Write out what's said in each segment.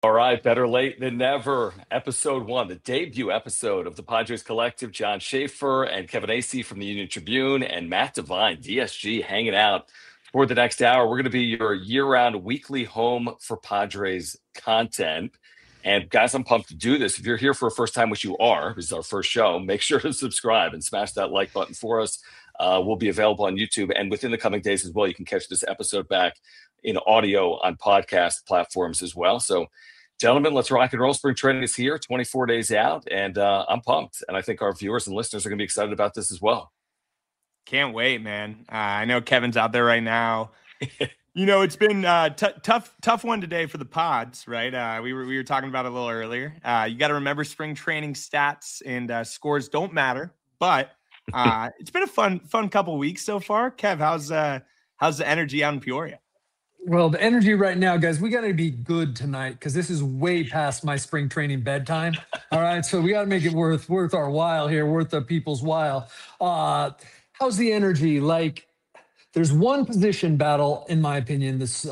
All right, better late than never. Episode 1, the debut episode of the Padres Collective. John Schaefer and Kevin Acee from the Union Tribune and Matt Devine, DSG, hanging out for the next hour. We're going to be your year-round weekly home for Padres content. And guys, I'm pumped to do this. If you're here for a first time, which you are, this is our first show, make sure to subscribe and smash that like button for us. We'll be available on YouTube. And within the coming days as well, you can catch this episode back in audio on podcast platforms as well. So, gentlemen, let's rock and roll. Spring training is here, 24 days out, and I'm pumped. And I think our viewers and listeners are going to be excited about this as well. Can't wait, man. I know Kevin's out there right now. It's been tough one today for the Pods, right? We were talking about it a little earlier. You got to remember spring training stats and scores don't matter, but it's been a fun couple weeks so far. Kev, how's the energy out in Peoria? Well, the energy right now, guys, we got to be good tonight because this is way past my spring training bedtime. All right. So we got to make it worth our while here, worth the people's while. How's the energy? Like, there's one position battle, in my opinion, this,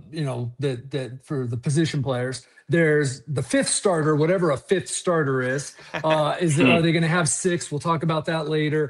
that for the position players. There's the fifth starter, whatever a fifth starter is. Are they going to have six? We'll talk about that later.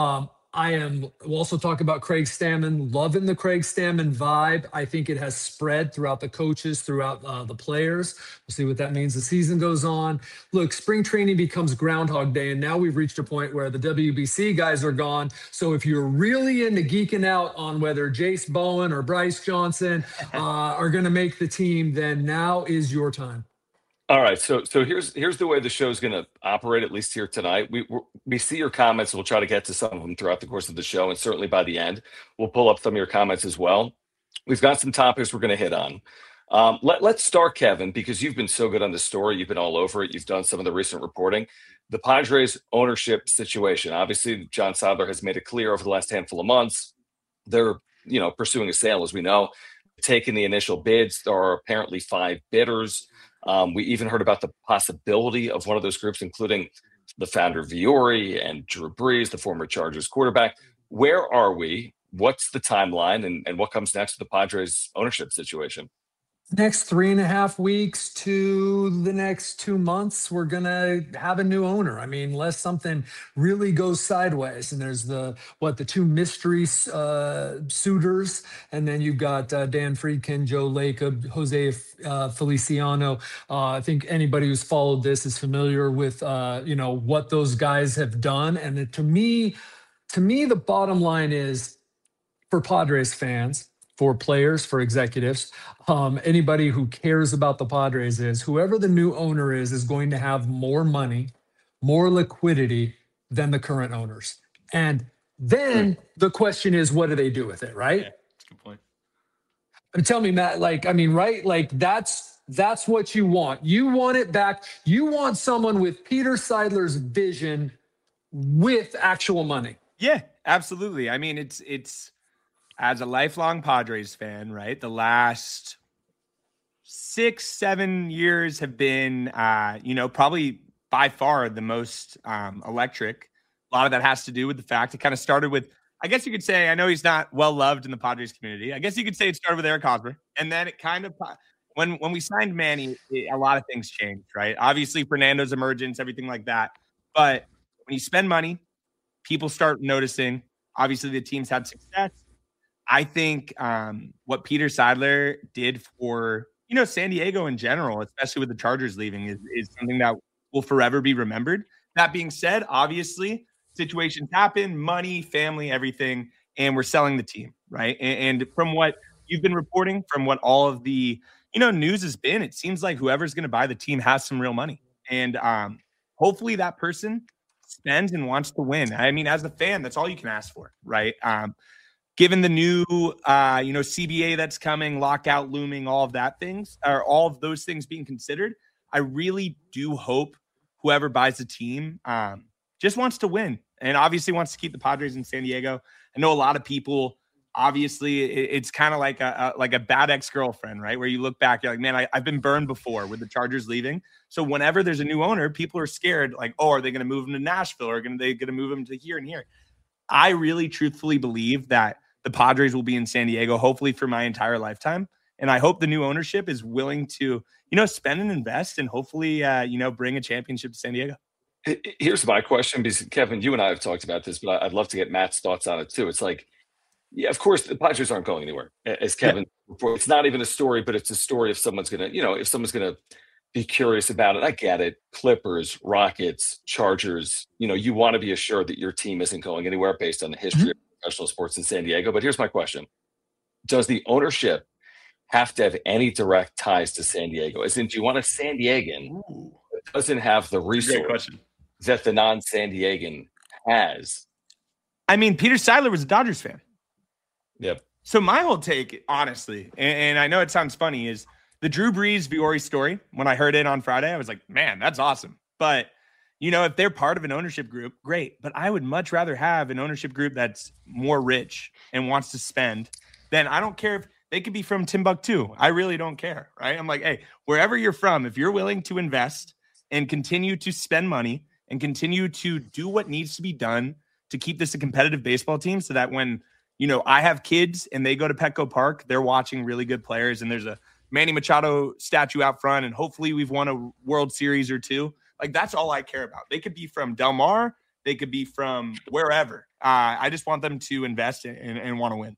We'll also talk about Craig Stammen, loving the Craig Stammen vibe. I think it has spread throughout the coaches, throughout the players. We'll see what that means. The season goes on. Look, spring training becomes Groundhog Day, and now we've reached a point where the WBC guys are gone. So if you're really into geeking out on whether Jace Bowen or Bryce Johnson are going to make the team, then now is your time. All right, so here's the way the show is going to operate, at least here tonight. We see your comments. We'll try to get to some of them throughout the course of the show, and certainly by the end, we'll pull up some of your comments as well. We've got some topics we're going to hit on. Let's start, Kevin, because you've been so good on this story. You've been all over it. You've done some of the recent reporting. The Padres ownership situation. Obviously, John Sadler has made it clear over the last handful of months they're pursuing a sale, as we know. Taking the initial bids, there are apparently 5 bidders. We even heard about the possibility of one of those groups, including the founder Viore and Drew Brees, the former Chargers quarterback. Where are we? What's the timeline, and what comes next with the Padres ownership situation? Next 3.5 weeks to the next 2 months, we're going to have a new owner. I mean, unless something really goes sideways. And there's the 2 mystery suitors. And then you've got Dan Friedkin, Joe Lacob, Jose Feliciano. I think anybody who's followed this is familiar with, what those guys have done. And to me, the bottom line is, for Padres fans, for players, for executives, anybody who cares about the Padres, is whoever the new owner is going to have more money, more liquidity than the current owners. And then the question is, what do they do with it, right? Yeah, that's a good point. And tell me, Matt, right? That's what you want. You want it back. You want someone with Peter Seidler's vision with actual money. Yeah, absolutely. I mean, it's as a lifelong Padres fan, right? The last 6-7 years have been, probably by far the most electric. A lot of that has to do with the fact it kind of started with, I guess you could say, I know he's not well loved in the Padres community. I guess you could say it started with Eric Hosmer. And then it kind of, when we signed Manny, a lot of things changed, right? Obviously, Fernando's emergence, everything like that. But when you spend money, people start noticing. Obviously, the team's had success. I think what Peter Seidler did for, San Diego in general, especially with the Chargers leaving, is something that will forever be remembered. That being said, obviously, situations happen, money, family, everything, and we're selling the team, right? And from what you've been reporting, from what all of the, news has been, it seems like whoever's going to buy the team has some real money. And hopefully that person spends and wants to win. I mean, as a fan, that's all you can ask for, right? Given the new, CBA that's coming, lockout looming, all of those things being considered, I really do hope whoever buys the team just wants to win and obviously wants to keep the Padres in San Diego. I know a lot of people, obviously, it's kind of like a bad ex-girlfriend, right? Where you look back, you're like, man, I've been burned before with the Chargers leaving. So whenever there's a new owner, people are scared, like, oh, are they going to move him to Nashville, or are they going to move him to here and here? I really truthfully believe that the Padres will be in San Diego, hopefully for my entire lifetime. And I hope the new ownership is willing to, spend and invest and hopefully, bring a championship to San Diego. Here's my question, because Kevin, you and I have talked about this, but I'd love to get Matt's thoughts on it too. It's like, yeah, of course, the Padres aren't going anywhere. As Kevin, it's not even a story, but it's a story if someone's going to, if someone's going to be curious about it. I get it. Clippers, Rockets, Chargers, you want to be assured that your team isn't going anywhere based on the history of professional sports in San Diego. But here's my question. Does the ownership have to have any direct ties to San Diego? As in, do you want a San Diegan that doesn't have the resource that the non-San Diegan has? I mean, Peter Seidler was a Dodgers fan. Yep. So my whole take, honestly, and I know it sounds funny, is the Drew Brees Viore story. When I heard it on Friday, I was like, man, that's awesome. But, if they're part of an ownership group, great. But I would much rather have an ownership group that's more rich and wants to spend. Then I don't care if they could be from Timbuktu. I really don't care, right? I'm like, hey, wherever you're from, if you're willing to invest and continue to spend money and continue to do what needs to be done to keep this a competitive baseball team so that when, I have kids and they go to Petco Park, they're watching really good players and there's a Manny Machado statue out front and hopefully we've won a World Series or two. Like, that's all I care about. They could be from Del Mar. They could be from wherever. I just want them to invest and want to win.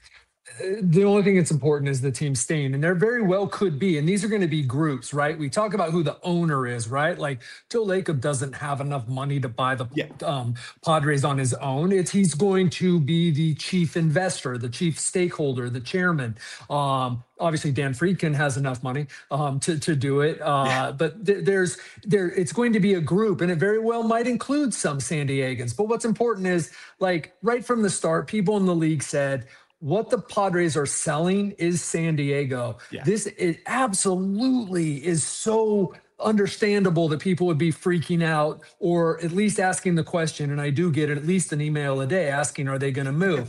The only thing that's important is the team staying, and there very well could be. And these are going to be groups, right? We talk about who the owner is, right? Like Joe Lacob doesn't have enough money to buy the Padres on his own. He's going to be the chief investor, the chief stakeholder, the chairman. Obviously, Dan Friedkin has enough money to do it, but it's going to be a group, and it very well might include some San Diegans. But what's important is, like, right from the start, people in the league said, what the Padres are selling is San Diego. Yeah. This is absolutely is so understandable that people would be freaking out or at least asking the question. And I do get at least an email a day asking, are they going to move?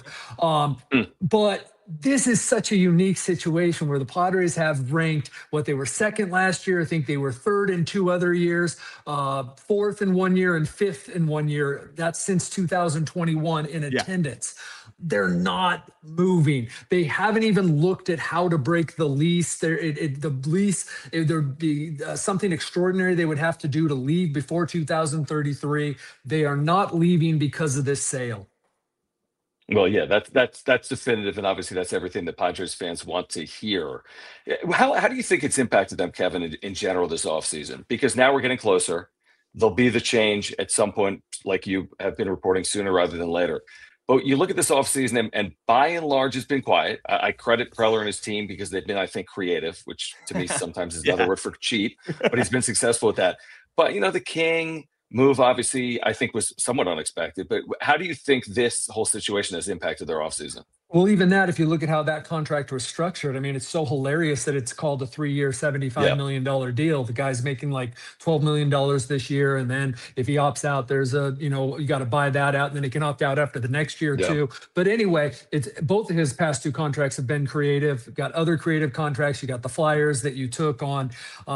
But this is such a unique situation where the Padres have ranked what they were second last year. I think they were third in 2 other years, fourth in 1 year and fifth in 1 year. That's since 2021 in attendance. They're not moving. They haven't even looked at how to break the lease. The lease, there'd be something extraordinary they would have to do to leave before 2033. They are not leaving because of this sale. Well, yeah, that's definitive, and obviously that's everything that Padres fans want to hear. How do you think it's impacted them, Kevin, in general this offseason? Because now we're getting closer. There'll be the change at some point, like you have been reporting, sooner rather than later. But you look at this offseason, and by and large, it's been quiet. I credit Preller and his team because they've been, I think, creative, which to me sometimes is another word for cheap, but he's been successful with that. But, the King move, obviously, I think was somewhat unexpected. But how do you think this whole situation has impacted their offseason? Well, even that, if you look at how that contract was structured, I mean, it's so hilarious that it's called a 3-year, $75 million deal. The guy's making like $12 million this year. And then if he opts out, there's you got to buy that out, and then he can opt out after the next year too. But anyway, it's both of his past 2 contracts have been creative. Got other creative contracts. You got the flyers that you took on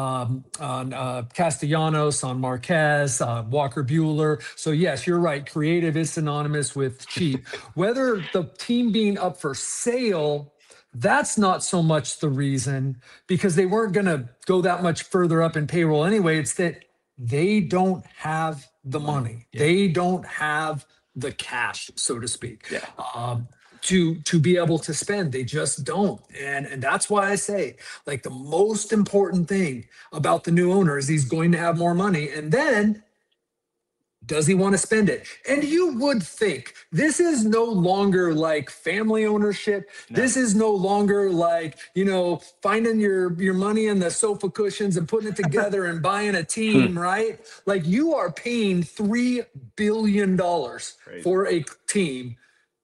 Castellanos, on Marquez, Walker Buehler. So yes, you're right. Creative is synonymous with cheap. Whether the team being up for sale, that's not so much the reason, because they weren't going to go that much further up in payroll anyway. It's that they don't have the money. They don't have the cash, so to speak, to be able to spend. They just don't. And that's why I say, like, the most important thing about the new owner is he's going to have more money. And then, does he want to spend it? And you would think this is no longer like family ownership. No. This is no longer like, finding your money in the sofa cushions and putting it together and buying a team, right? Like, you are paying $3 billion for a team.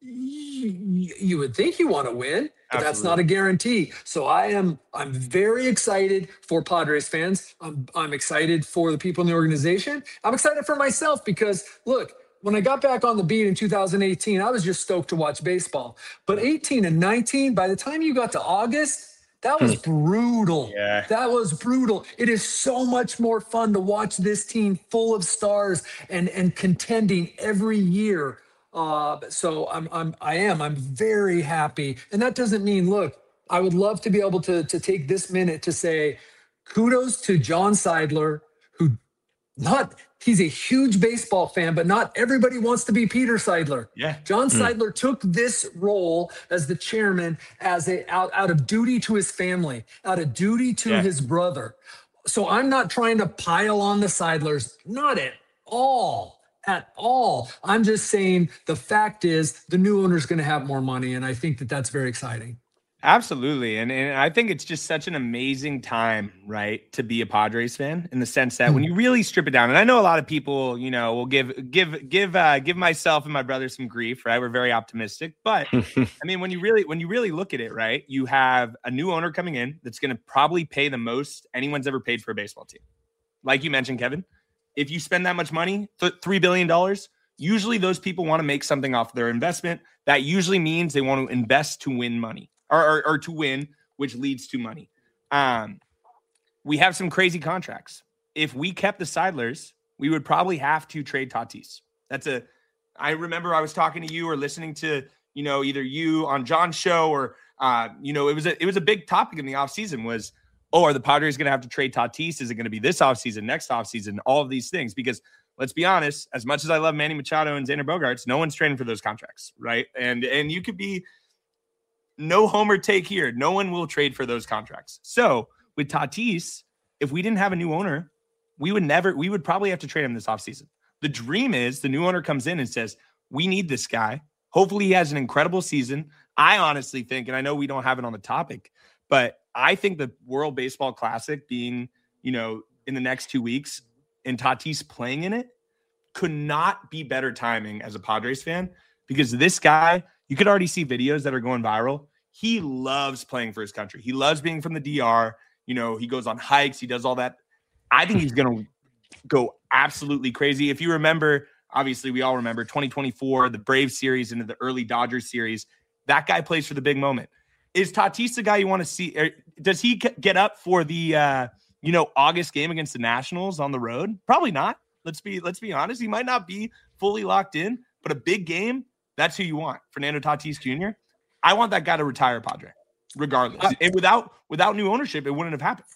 You would think you want to win, but that's not a guarantee. So I'm very excited for Padres fans. I'm excited for the people in the organization. I'm excited for myself because, look, when I got back on the beat in 2018, I was just stoked to watch baseball. But 18 and 19, by the time you got to August, that was brutal. Yeah. That was brutal. It is so much more fun to watch this team full of stars and contending every year. So I'm very happy. And that doesn't mean, look, I would love to be able to take this minute to say kudos to John Seidler, who not he's a huge baseball fan, but not everybody wants to be Peter Seidler. Yeah. John Seidler took this role as the chairman as out of duty to his family, out of duty to his brother. So I'm not trying to pile on the Seidlers, not at all. At all. I'm just saying the fact is the new owner is going to have more money, and I think that that's very exciting. Absolutely. And I think it's just such an amazing time, right, to be a Padres fan, in the sense that when you really strip it down, and I know a lot of people, you know, will give myself and my brother some grief, right? We're very optimistic, but I mean, when you really look at it, right, you have a new owner coming in that's going to probably pay the most anyone's ever paid for a baseball team. Like you mentioned, Kevin, if you spend that much money, $3 billion, usually those people want to make something off their investment. That usually means they want to invest to win money. Or to win, which leads to money. We have some crazy contracts. If we kept the Seidlers, we would probably have to trade Tatis. I remember I was talking to you or listening to, you know, either you on John's show or, you know, it was a big topic in the offseason was, are the Padres going to have to trade Tatis? Is it going to be this offseason, next offseason, all of these things? Because let's be honest, as much as I love Manny Machado and Xander Bogaerts, no one's trading for those contracts, right? And you could be, no homer take here. No one will trade for those contracts. So with Tatis, if we didn't have a new owner, we would probably have to trade him this offseason. The dream is the new owner comes in and says, we need this guy. Hopefully he has an incredible season. I honestly think, and I know we don't have it on the topic, but I think the World Baseball Classic being, you know, in the next 2 weeks and Tatis playing in it could not be better timing as a Padres fan, because this guy, you could already see videos that are going viral. He loves playing for his country. He loves being from the DR. You know, he goes on hikes. He does all that. I think he's going to go absolutely crazy. If you remember, obviously we all remember 2024, the Braves series into the early Dodgers series. That guy plays for the big moment. Is Tatis the guy you want to see? Does he get up for the, you know, August game against the Nationals on the road? Probably not. Let's be honest. He might not be fully locked in, but a big game, that's who you want. Fernando Tatis Jr. I want that guy to retire Padre, regardless. And without new ownership, it wouldn't have happened.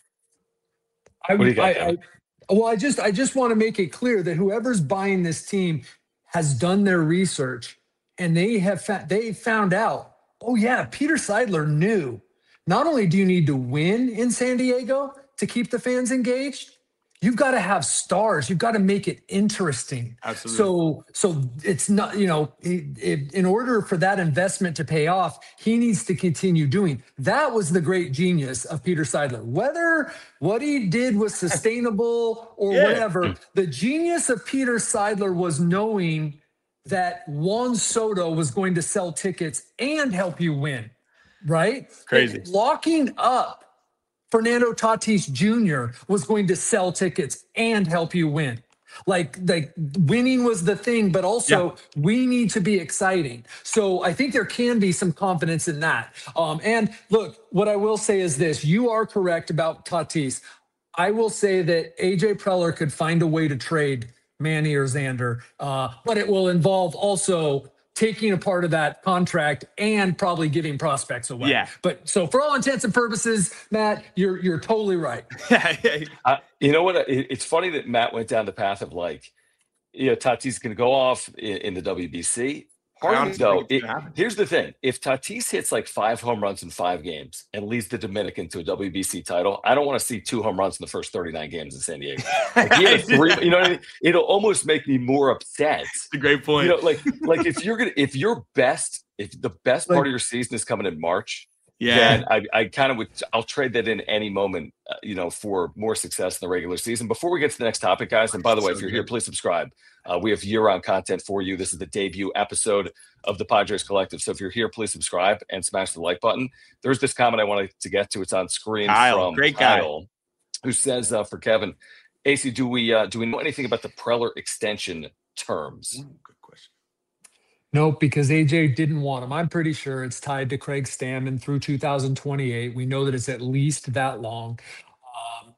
I just want to make it clear that whoever's buying this team has done their research, and they found out, oh yeah, Peter Seidler knew. Not only do you need to win in San Diego to keep the fans engaged, you've got to have stars. You've got to make it interesting. Absolutely. So it's not, you know, in order for that investment to pay off, he needs to continue doing. That was the great genius of Peter Seidler. Whether what he did was sustainable or whatever, the genius of Peter Seidler was knowing that Juan Soto was going to sell tickets and help you win, right? Crazy. And locking up Fernando Tatis Jr. was going to sell tickets and help you win. Like winning was the thing, but also we need to be exciting. So I think there can be some confidence in that. And look, what I will say is this: you are correct about Tatis. I will say that AJ Preller could find a way to trade Manny or Xander, but it will involve also taking a part of that contract and probably giving prospects away. Yeah. But so for all intents and purposes, Matt, you're totally right. You know what? It's funny that Matt went down the path of like, you know, Tatis going to go off in the WBC. Part of me, though, here's the thing. If Tatis hits like 5 home runs in 5 games and leads the Dominican to a WBC title, I don't want to see 2 home runs in the first 39 games in San Diego. Like he had 3, you know what I mean? It'll almost make me more upset. It's a great point. You know, like if the best part of your season is coming in March, then I kind of would, I'll trade that in any moment, you know, for more success in the regular season. Before we get to the next topic, guys, and by the way, if you're here, please subscribe. We have year-round content for you. This is the debut episode of the Padres Collective. So if you're here, please subscribe and smash the like button. There's this comment I wanted to get to. It's on screen from Kyle, who says for Kevin, AC, do we know anything about the Preller extension terms? Good question. Nope, because AJ didn't want him. I'm pretty sure it's tied to Craig Stammen through 2028. We know that it's at least that long.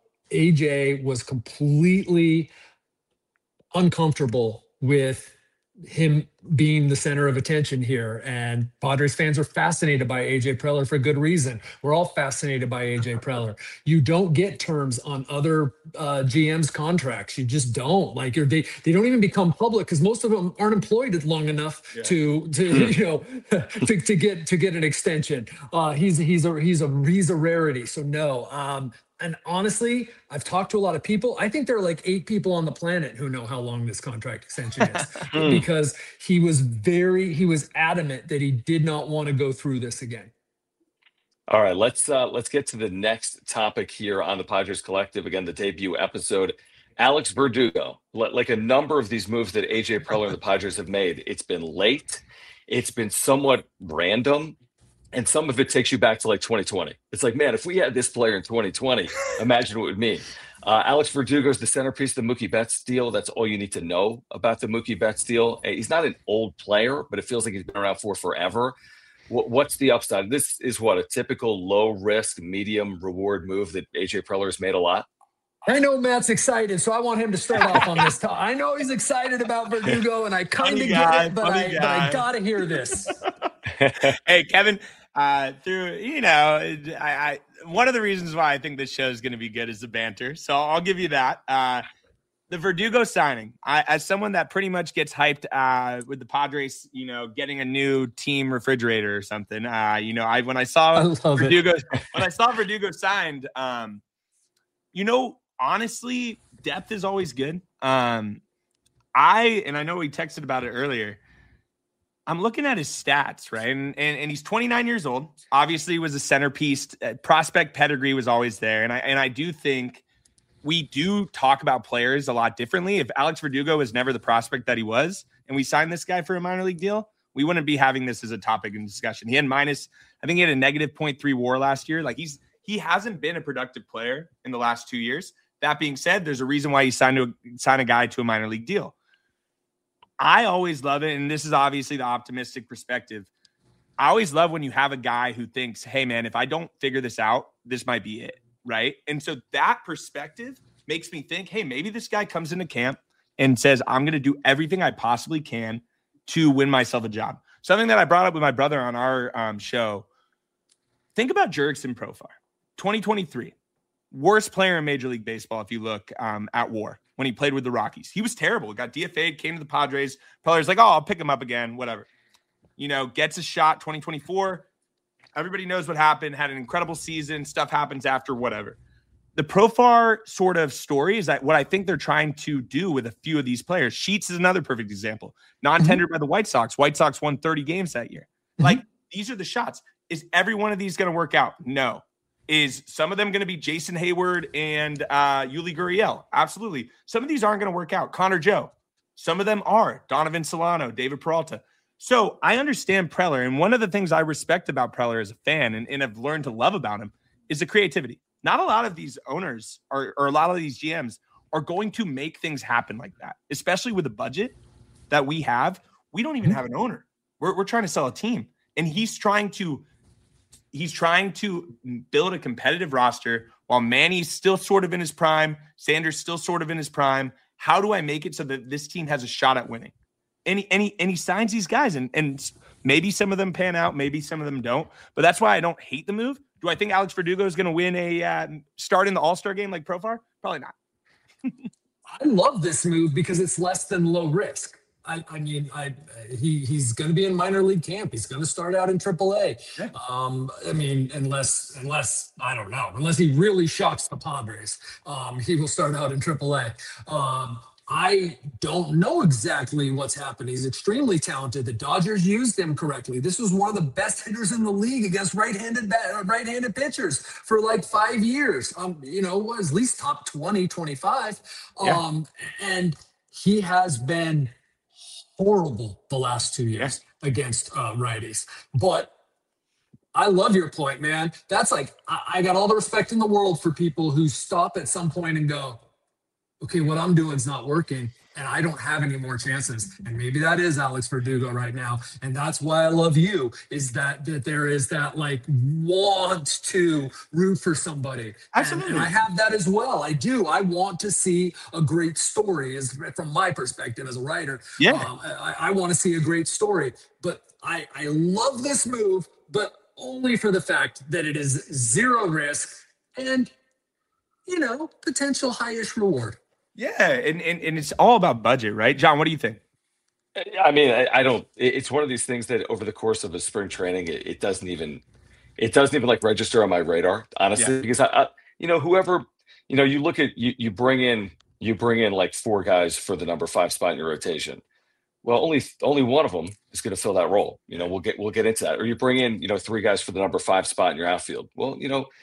AJ was completely uncomfortable with him being the center of attention here. And Padres fans are fascinated by AJ Preller for good reason. We're all fascinated by AJ Preller. You don't get terms on other GM's contracts. You just don't. Like they don't even become public because most of them aren't employed long enough to to get an extension. He's a rarity. So no. And honestly, I've talked to a lot of people. I think there are like 8 people on the planet who know how long this contract extension is because he was adamant that he did not want to go through this again. All right, let's get to the next topic here on the Padres Collective. Again, the debut episode. Alex Verdugo, like a number of these moves that AJ Preller and the Padres have made, it's been late. It's been somewhat random. And some of it takes you back to like 2020. It's like, man, if we had this player in 2020, imagine what it would mean. Alex Verdugo is the centerpiece of the Mookie Betts deal. That's all you need to know about the Mookie Betts deal. He's not an old player, but it feels like he's been around for forever. What's the upside? This is what a typical low risk, medium reward move that AJ Preller has made a lot. I know Matt's excited, so I want him to start off on this talk. I know he's excited about Verdugo, and I kind of get it, but I got to hear this. Hey, Kevin. I one of the reasons why I think this show is going to be good is the banter. So I'll give you that. The Verdugo signing, as someone that pretty much gets hyped with the Padres, getting a new team refrigerator or something. When I saw Verdugo signed, honestly, depth is always good. I know we texted about it earlier. I'm looking at his stats, right? And he's 29 years old. Obviously was a centerpiece. Prospect pedigree was always there. And I do think we do talk about players a lot differently. If Alex Verdugo was never the prospect that he was, and we signed this guy for a minor league deal, we wouldn't be having this as a topic in discussion. He had I think he had a negative 0.3 WAR last year. Like he hasn't been a productive player in the last 2 years. That being said, there's a reason why he signed a guy to a minor league deal. I always love it, and this is obviously the optimistic perspective. I always love when you have a guy who thinks, hey, man, if I don't figure this out, this might be it, right? And so that perspective makes me think, hey, maybe this guy comes into camp and says, I'm going to do everything I possibly can to win myself a job. Something that I brought up with my brother on our show. Think about Jurickson Profar, 2023. Worst player in Major League Baseball if you look at WAR. When he played with the Rockies, he was terrible. He got DFA'd, came to the Padres. Preller's like, I'll pick him up again, whatever. Gets a shot 2024. Everybody knows what happened, had an incredible season. Stuff happens after, whatever. The Profar sort of story is that what I think they're trying to do with a few of these players. Sheets is another perfect example. Non-tendered by the White Sox. White Sox won 30 games that year. Like, these are the shots. Is every one of these going to work out? No. Is some of them going to be Jason Hayward and Yuli Gurriel? Absolutely. Some of these aren't going to work out. Connor Joe. Some of them are. Donovan Solano, David Peralta. So I understand Preller. And one of the things I respect about Preller as a fan and have learned to love about him is the creativity. Not a lot of these owners or a lot of these GMs are going to make things happen like that, especially with the budget that we have. We don't even have an owner. We're trying to sell a team. And he's trying to build a competitive roster while Manny's still sort of in his prime, Sanders still sort of in his prime. How do I make it so that this team has a shot at winning? And he signs these guys, and maybe some of them pan out, maybe some of them don't. But that's why I don't hate the move. Do I think Alex Verdugo is going to win a start in the All-Star game like Profar? Probably not. I love this move because it's less than low risk. He's going to be in minor league camp. He's going to start out in AAA. Yeah. Unless I don't know, unless he really shocks the Padres, he will start out in AAA. I don't know exactly what's happened. He's extremely talented. The Dodgers used him correctly. This was one of the best hitters in the league against right-handed pitchers for like 5 years. Was at least top 20, 25. And he has been horrible the last 2 years against righties. But I love your point, man. That's like, I got all the respect in the world for people who stop at some point and go, okay, what I'm doing is not working. and I don't have any more chances. And maybe that is Alex Verdugo right now. And that's why I love you, is that there is that like want to root for somebody. And I have that as well. I do. I want to see a great story, as from my perspective as a writer. Yeah. I want to see a great story. But I love this move, but only for the fact that it is zero risk and, potential highish reward. Yeah, and it's all about budget, right? John, what do you think? I mean, I don't. It's one of these things that over the course of a spring training, it doesn't even like register on my radar, honestly. Yeah. Because whoever, you look at you bring in like 4 guys for the number 5 spot in your rotation. Well, only one of them is going to fill that role. We'll get into that. Or you bring in 3 guys for the number 5 spot in your outfield. Well,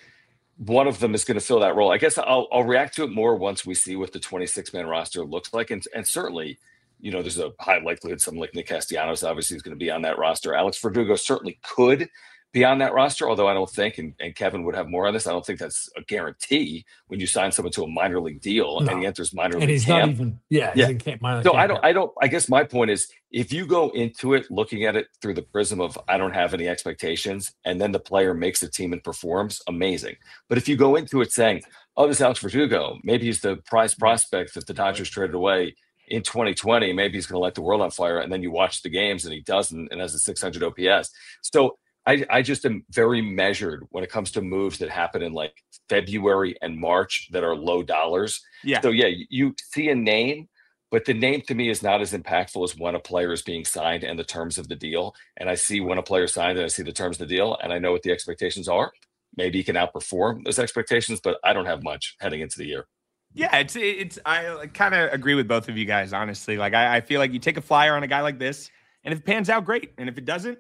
one of them is going to fill that role. I guess I'll react to it more once we see what the 26-man roster looks like, and certainly, there's a high likelihood someone like Nick Castellanos obviously is going to be on that roster. Alex Verdugo certainly could be on that roster, although I don't think, and Kevin would have more on this, I don't think that's a guarantee when you sign someone to a minor league deal and he enters minor league camp. He's not even, he's in camp, minor league camp. I guess my point is, if you go into it looking at it through the prism of I don't have any expectations, and then the player makes the team and performs, amazing. But if you go into it saying, oh, this Alex Verdugo, maybe he's the prize prospect that the Dodgers traded away in 2020, maybe he's going to light the world on fire, and then you watch the games and he doesn't and has a 600 OPS. So I just am very measured when it comes to moves that happen in like February and March that are low dollars. Yeah. So you see a name, but the name to me is not as impactful as when a player is being signed and the terms of the deal. And I see when a player signed and I see the terms of the deal and I know what the expectations are. Maybe he can outperform those expectations, but I don't have much heading into the year. Yeah, it's I kind of agree with both of you guys, honestly. Like I feel like you take a flyer on a guy like this, and if it pans out, great. And if it doesn't,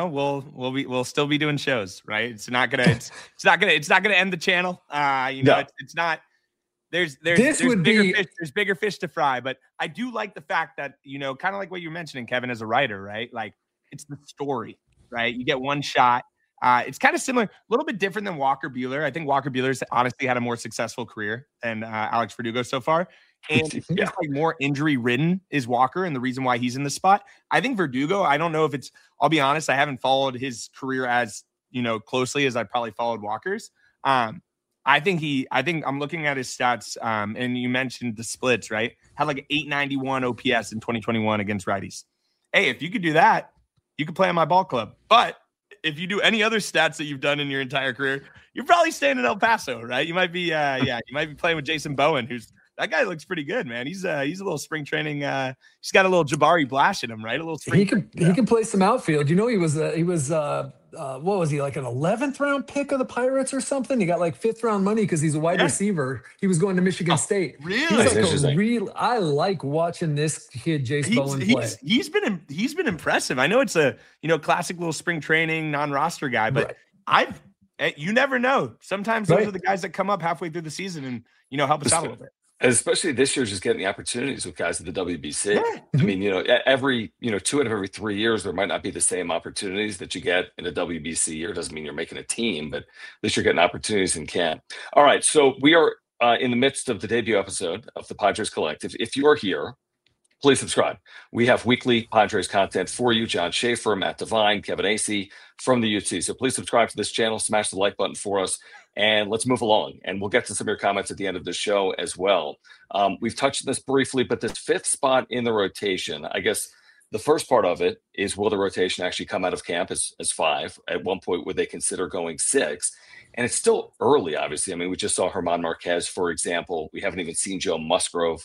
we'll still be doing shows, right? It's not gonna end the channel. No. It's not. There's bigger fish to fry. But I do like the fact that kind of like what you're mentioning, Kevin, as a writer, right? Like it's the story, right? You get one shot. It's kind of similar, a little bit different than Walker Buehler. I think Walker Buehler's honestly had a more successful career than Alex Verdugo so far. And it's like more injury ridden is Walker, and the reason why he's in the spot. I think Verdugo, I don't know if I'll be honest, I haven't followed his career as closely as I probably followed Walker's. I think I'm looking at his stats, and you mentioned the splits, right? Had like 891 OPS in 2021 against righties. Hey, if you could do that, you could play on my ball club. But if you do any other stats that you've done in your entire career, you're probably staying in El Paso, right? You might be, you might be playing with Jason Bowen, that guy looks pretty good, man. He's a little spring training. He's got a little Jabari Blash in him, right? A little. He can play some outfield. He was what was he, like an 11th round pick of the Pirates or something? He got like 5th round money because he's a wide receiver. He was going to Michigan State. Really? I like watching this kid, Jace Bowen, play. He's been impressive. I know it's a classic little spring training non-roster guy, but you never know. Sometimes those are the guys that come up halfway through the season and help us out a little bit. Especially this year, just getting the opportunities with guys at the WBC. Yeah. I mean, every 2 out of every 3 years, there might not be the same opportunities that you get in a WBC year. Doesn't mean you're making a team, but at least you're getting opportunities in camp. All right, so we are in the midst of the debut episode of the Padres Collective. If you are here, please subscribe. We have weekly Padres content for you. John Schaefer, Matt Devine, Kevin Acee from the UT. So please subscribe to this channel, smash the like button for us, and let's move along. And we'll get to some of your comments at the end of the show as well. We've touched on this briefly, but this 5th spot in the rotation, I guess the first part of it is, will the rotation actually come out of camp as 5? At one point, would they consider going 6? And it's still early, obviously. I mean, we just saw German Marquez, for example. We haven't even seen Joe Musgrove,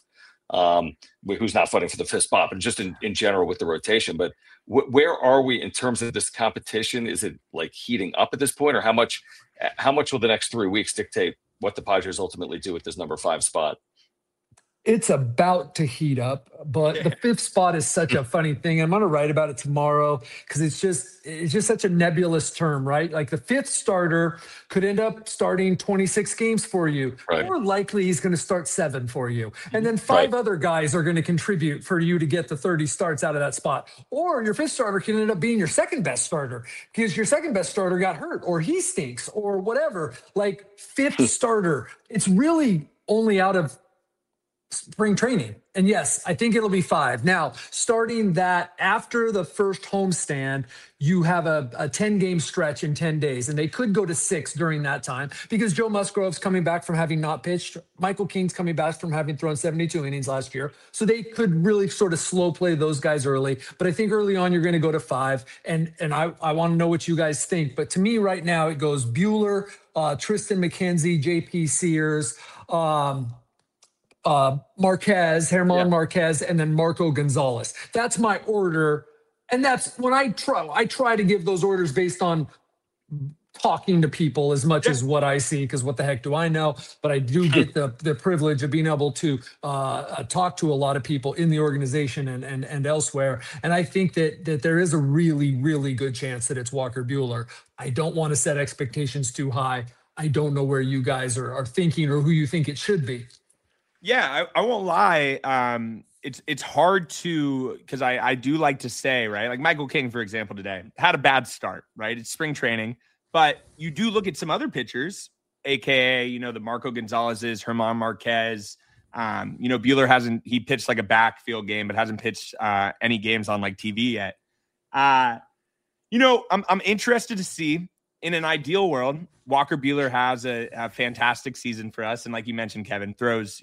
who's not fighting for the 5th spot, but just in general with the rotation. But where are we in terms of this competition? Is it like heating up at this point, or how much will the next 3 weeks dictate what the Padres ultimately do with this number 5 spot? It's about to heat up, but the 5th spot is such a funny thing. I'm going to write about it tomorrow because it's just such a nebulous term, right? Like the 5th starter could end up starting 26 games for you. Right. More likely he's going to start 7 for you. And then 5 other guys are going to contribute for you to get the 30 starts out of that spot. Or your 5th starter can end up being your 2nd best starter because your 2nd best starter got hurt or he stinks or whatever. Like 5th starter, it's really only out of spring training. And yes, I think it'll be 5. Now, starting that after the first homestand, you have a 10-game stretch in 10 days, and they could go to 6 during that time because Joe Musgrove's coming back from having not pitched. Michael King's coming back from having thrown 72 innings last year. So they could really sort of slow play those guys early. But I think early on, you're going to go to 5. And I want to know what you guys think. But to me right now, it goes Buehler, Tristan McKenzie, JP Sears, Marquez, Herman Marquez, and then Marco Gonzalez. That's my order. And that's when I try to give those orders based on talking to people as much as what I see, because what the heck do I know? But I do get the privilege of being able to talk to a lot of people in the organization and elsewhere. And I think that there is a really, really good chance that it's Walker Buehler. I don't want to set expectations too high. I don't know where you guys are thinking or who you think it should be. Yeah, I won't lie. It's hard to, because I do like to say, right? Like Michael King, for example, today had a bad start, right? It's spring training, but you do look at some other pitchers, aka the Marco Gonzalez's, Herman Marquez. Buehler he pitched like a backfield game, but hasn't pitched any games on like TV yet. I'm interested to see. In an ideal world, Walker Buehler has a fantastic season for us. And like you mentioned, Kevin, throws,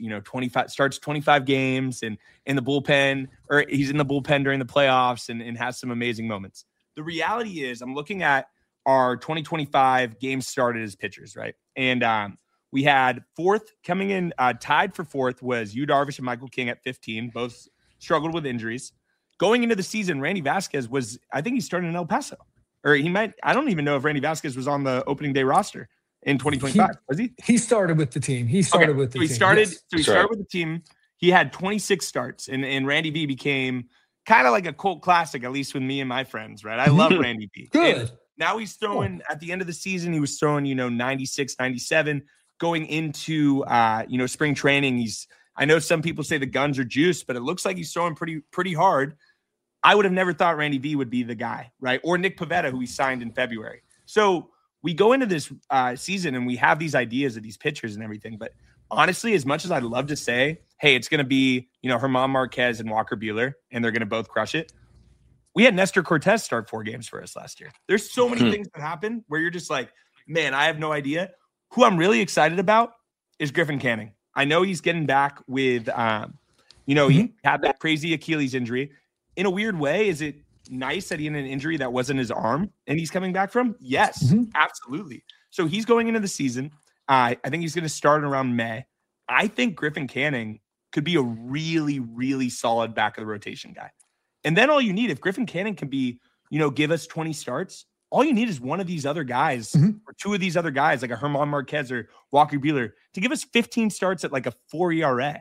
25 games and in the bullpen, or he's in the bullpen during the playoffs and has some amazing moments. The reality is I'm looking at our 2025 games started as pitchers, right? And we had fourth coming in, tied for fourth was Yu Darvish and Michael King at 15, both struggled with injuries. Going into the season, Randy Vasquez I think he started in El Paso. Or I don't even know if Randy Vasquez was on the opening day roster in 2025. Was he? He started with the team. He started with the team. Started with the team. He had 26 starts, and Randy V became kind of like a cult classic, at least with me and my friends, right? I love Randy V. Good. And now he's throwing, at the end of the season, he was throwing, 96, 97. Going into, spring training, I know some people say the guns are juiced, but it looks like he's throwing pretty hard. I would have never thought Randy V would be the guy, right? Or Nick Pivetta, who he signed in February. So we go into this season and we have these ideas of these pitchers and everything. But honestly, as much as I'd love to say, hey, it's going to be, Herman Marquez and Walker Buehler, and they're going to both crush it. We had Nestor Cortez start 4 games for us last year. There's so many things that happen where you're just like, man, I have no idea. Who I'm really excited about is Griffin Canning. I know he's getting back with, he had that crazy Achilles injury. In a weird way, is it nice that he had an injury that wasn't his arm and he's coming back from? Yes, absolutely. So he's going into the season. I think he's going to start around May. I think Griffin Canning could be a really, really solid back of the rotation guy. And then all you need, if Griffin Canning can be, give us 20 starts, all you need is one of these other guys or 2 of these other guys, like a Herman Marquez or Walker Buehler, to give us 15 starts at like a 4 ERA.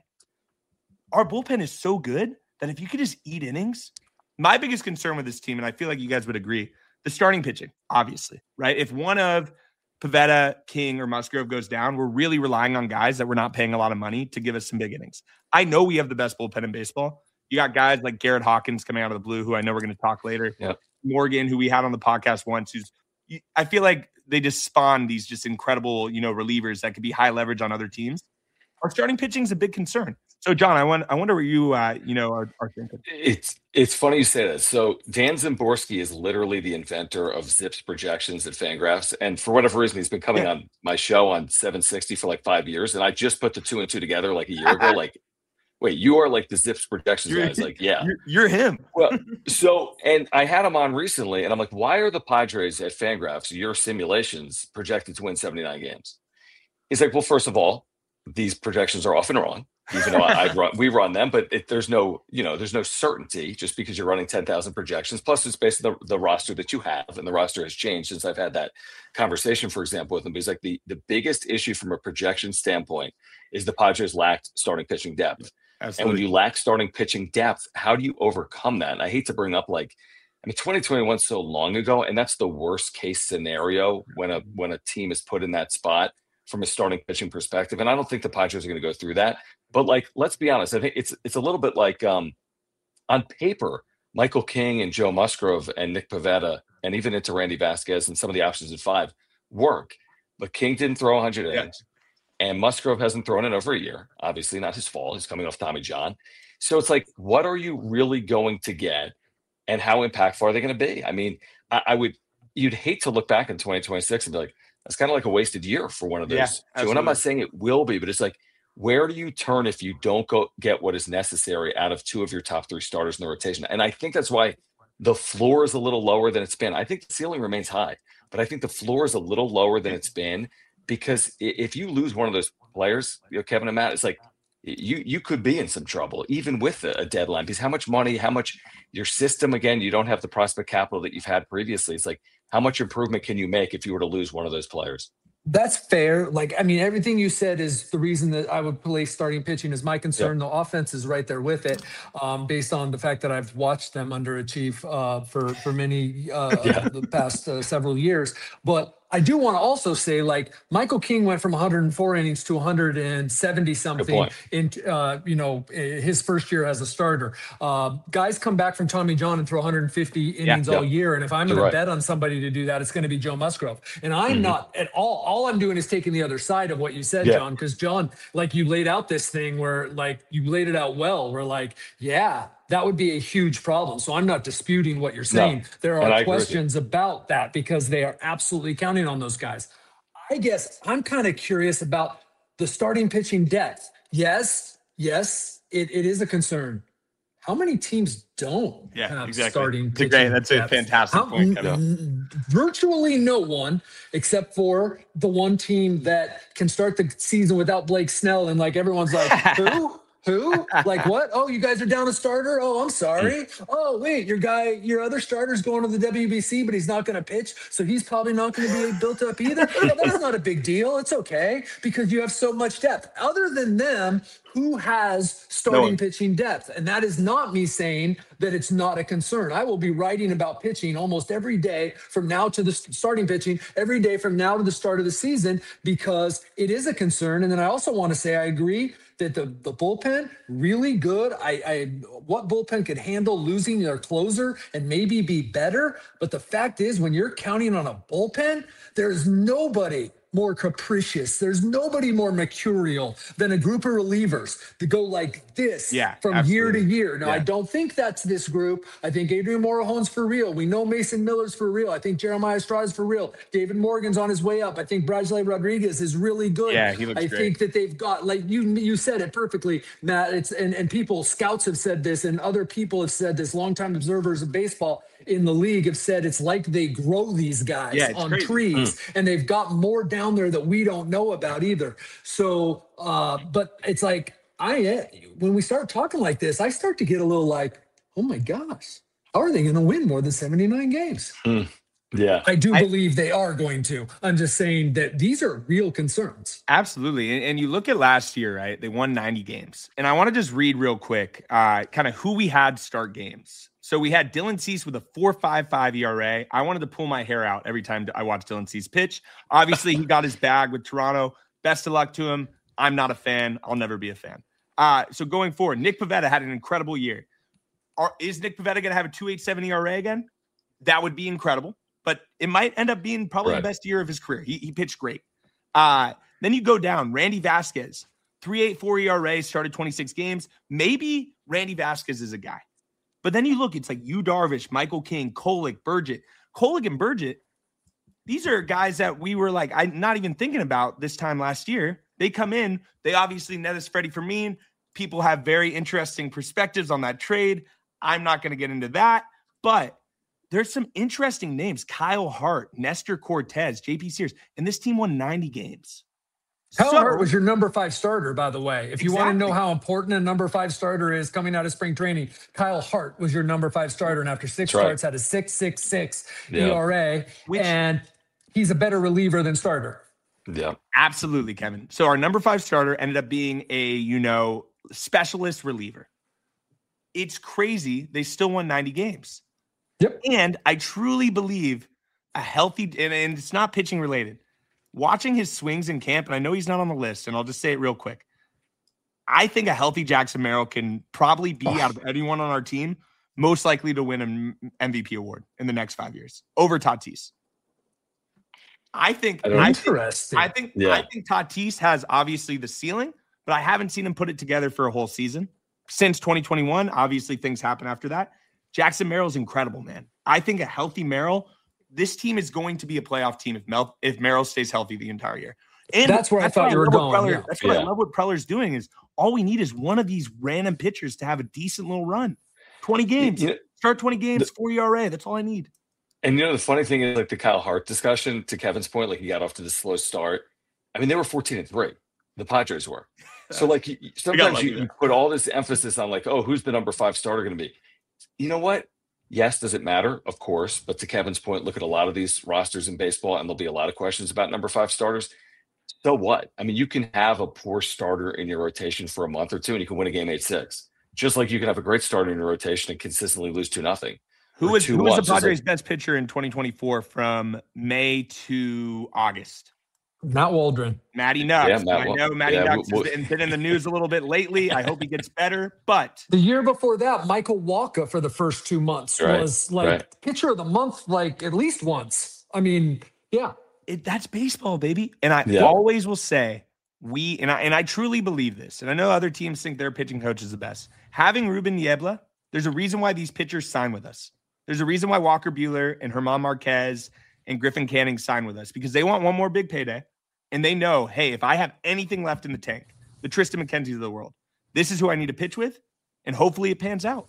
Our bullpen is so good that if you could just eat innings, my biggest concern with this team, and I feel like you guys would agree, the starting pitching, obviously, right? If one of Pivetta, King, or Musgrove goes down, we're really relying on guys that we're not paying a lot of money to give us some big innings. I know we have the best bullpen in baseball. You got guys like Garrett Hawkins coming out of the blue, who I know we're going to talk later. Yep. Morgan, who we had on the podcast once, I feel like they just spawn these just incredible, relievers that could be high leverage on other teams. Our starting pitching is a big concern. So, John, I wonder what you, are thinking. It's funny you say that. So Dan Zimborski is literally the inventor of Zips projections at Fangraphs. And for whatever reason, he's been coming on my show on 760 for like 5 years. And I just put the 2 and 2 together like a year ago. Like, wait, you are like the Zips projections guy. It's like, yeah. You're him. Well, and I had him on recently, and I'm like, why are the Padres at Fangraphs, your simulations, projected to win 79 games? He's like, well, first of all, these projections are often wrong. Even though we run them, but there's no certainty just because you're running 10,000 projections. Plus, it's based on the roster that you have, and the roster has changed since I've had that conversation, for example, with him. He's like, the biggest issue from a projection standpoint is the Padres lacked starting pitching depth. Absolutely. And when you lack starting pitching depth, how do you overcome that? And I hate to bring up 2021 so long ago, and that's the worst case scenario when a team is put in that spot from a starting pitching perspective. And I don't think the Padres are going to go through that. But let's be honest. I think it's a little bit like on paper, Michael King and Joe Musgrove and Nick Pivetta and even into Randy Vasquez and some of the options at 5 work. But King didn't throw 100 innings. and Musgrove hasn't thrown in over a year. Obviously, not his fault. He's coming off Tommy John. So it's like, what are you really going to get, and how impactful are they going to be? I mean, you'd hate to look back in 2026 and be like, that's kind of like a wasted year for one of Yeah, those two. And I'm not saying it will be, but it's like, where do you turn if you don't go get what is necessary out of two of your top three starters in the rotation? And I think that's why the floor is a little lower than it's been. I think the ceiling remains high, but I think the floor is a little lower than it's been, because if you lose one of those players, Kevin and Matt, it's like you could be in some trouble, even with a deadline, because how much money, how much your system, again, you don't have the prospect capital that you've had previously. It's like, how much improvement can you make if you were to lose one of those players? That's fair. Like, I mean, everything you said is the reason that I would play starting pitching is my concern. The offense is right there with it, based on the fact that I've watched them underachieve for many the past several years. But I do want to also say, like, Michael King went from 104 innings to 170 something in his first year as a starter. Guys come back from Tommy John and throw 150 innings all year, and if I'm going to bet on somebody to do that, it's going to be Joe Musgrove. And I'm not at all. All I'm doing is taking the other side of what you said, John, because John, like, you laid out this thing where, like, you laid it out well. We're like, that would be a huge problem. So I'm not disputing what you're saying. No, there are questions about that because they are absolutely counting on those guys. I guess I'm kind of curious about the starting pitching depth. Yes, it is a concern. How many teams don't have starting pitching That's a fantastic point, Kevin. Virtually no one, except for the one team that can start the season without Blake Snell, and like everyone's like, who? Like, what? Oh, you guys are down a starter? Oh, I'm sorry. Oh, wait, your other starter's going to the WBC, but he's not going to pitch, so he's probably not going to be built up either. Well, that's not a big deal. It's okay because you have so much depth. Other than them, who has starting pitching depth? And that is not me saying that it's not a concern. I will be writing about pitching almost every day from now to the starting pitching, every day from now to the start of the season, because it is a concern. And then I also want to say I agree that the bullpen, really good. What bullpen could handle losing their closer and maybe be better? But the fact is, when you're counting on a bullpen, there's nobody more capricious. There's nobody more mercurial than a group of relievers to go like this from year to year. Now, I don't think that's this group. I think Adrian Morejon's for real. We know Mason Miller's for real. I think Jeremiah Estrada's for real. David Morgan's on his way up. I think Bradley Rodriguez is really good. Yeah, he looks great. I think that they've got, like you said it perfectly, Matt. It's and people, scouts have said this, and other people have said this, longtime observers of baseball in the league have said it's like they grow these guys on trees, and they've got more down there that we don't know about either. So, but it's like, when we start talking like this, I start to get a little like, oh my gosh, how are they going to win more than 79 games? Yeah, I do believe they are going to. I'm just saying that these are real concerns. Absolutely. And you look at last year, right? They won 90 games. And I want to just read real quick, kind of who we had start games. So we had Dylan Cease with a 4.55 ERA. I wanted to pull my hair out every time I watched Dylan Cease pitch. Obviously, he got his bag with Toronto. Best of luck to him. I'm not a fan. I'll never be a fan. So going forward, Nick Pivetta had an incredible year. Is Nick Pivetta going to have a 2.87 ERA again? That would be incredible. But it might end up being probably the best year of his career. He pitched great. Then you go down. Randy Vasquez, 3.84 ERA, started 26 games. Maybe Randy Vasquez is a guy. But then you look, it's like Yu Darvish, Michael King, Kolek, Burgett. Kolek and Burgett, these are guys that we were like, I'm not even thinking about this time last year. They come in, they obviously net as Freddie Fermin. People have very interesting perspectives on that trade. I'm not going to get into that, but there's some interesting names. Kyle Hart, Nestor Cortez, JP Sears, and this team won 90 games. Kyle Hart was your number 5 starter, by the way. If you want to know how important a number 5 starter is coming out of spring training, Kyle Hart was your number 5 starter, and after 6 starts had a 6.66 ERA, and he's a better reliever than starter. Yeah, absolutely, Kevin. So our number 5 starter ended up being a, specialist reliever. It's crazy. They still won 90 games. Yep. And I truly believe a healthy, and it's not pitching related, watching his swings in camp, and I know he's not on the list, and I'll just say it real quick. I think a healthy Jackson Merrill can probably be, out of anyone on our team, most likely to win an MVP award in the next 5 years over Tatis. I think I don't- Interesting. I think Tatis has obviously the ceiling, but I haven't seen him put it together for a whole season since 2021. Obviously, things happen after that. Jackson Merrill's incredible, man. I think a healthy Merrill, this team is going to be a playoff team if Merrill stays healthy the entire year. And That's where I thought you were going. Yeah. That's what I love what Preller's doing is all we need is one of these random pitchers to have a decent little run. 20 games. Start 20 games, 4 ERA. That's all I need. And the funny thing is, like the Kyle Hart discussion, to Kevin's point, like he got off to the slow start. I mean, they were 14-3. The Padres were. So like sometimes you put all this emphasis on like, oh, who's the number 5 starter going to be? You know what? Yes, does it matter? Of course. But to Kevin's point, look at a lot of these rosters in baseball, and there'll be a lot of questions about number 5 starters. So what? I mean, you can have a poor starter in your rotation for a month or two, and you can win a game 8-6. Just like you can have a great starter in your rotation and consistently lose 2-0. Who was the Padres' best pitcher in 2024 from May to August? Matt Waldron. Matty Nux. Yeah, I know Matty Nux has been in the news a little bit lately. I hope he gets better. But the year before that, Michael Wacha for the first 2 months was like pitcher of the month, like at least once. I mean, yeah. That's baseball, baby. And I always will say, I truly believe this, and I know other teams think their pitching coach is the best. Having Ruben Niebla, there's a reason why these pitchers sign with us. There's a reason why Walker Buehler and Germán Marquez and Griffin Canning sign with us, because they want one more big payday. And they know, hey, if I have anything left in the tank, the Tristan McKenzie's of the world, this is who I need to pitch with, and hopefully it pans out.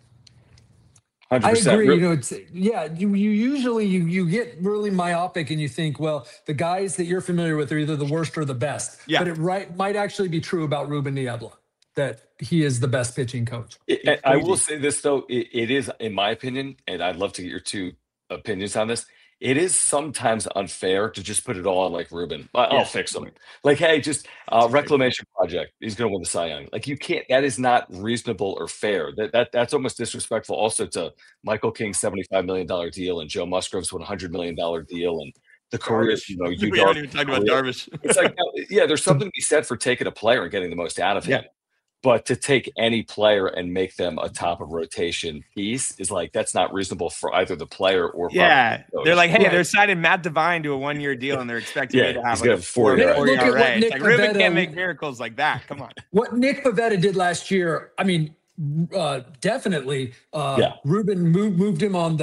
100%. I agree. You usually you get really myopic and you think, well, the guys that you're familiar with are either the worst or the best. Yeah. But it might actually be true about Ruben Niebla, that he is the best pitching coach. I will say this, though. It is, in my opinion, and I'd love to get your 2 opinions on this. It is sometimes unfair to just put it all on like Ruben. I'll fix him. Like, hey, just reclamation project. He's going to win the Cy Young. Like, you can't. That is not reasonable or fair. That's almost disrespectful. Also to Michael King's $75 million deal and Joe Musgrove's $100 million deal and the careers. We haven't even talked about Darvish. It's like, there's something to be said for taking a player and getting the most out of him. But to take any player and make them a top of rotation piece is like, that's not reasonable for either the player or they're like, hey, they're signing Matt Devine to a 1-year deal and they're expecting me to have like a 4 ERA. It's like Ruben can't make miracles like that. Come on. What Nick Pivetta did last year, I mean, definitely. Ruben moved him on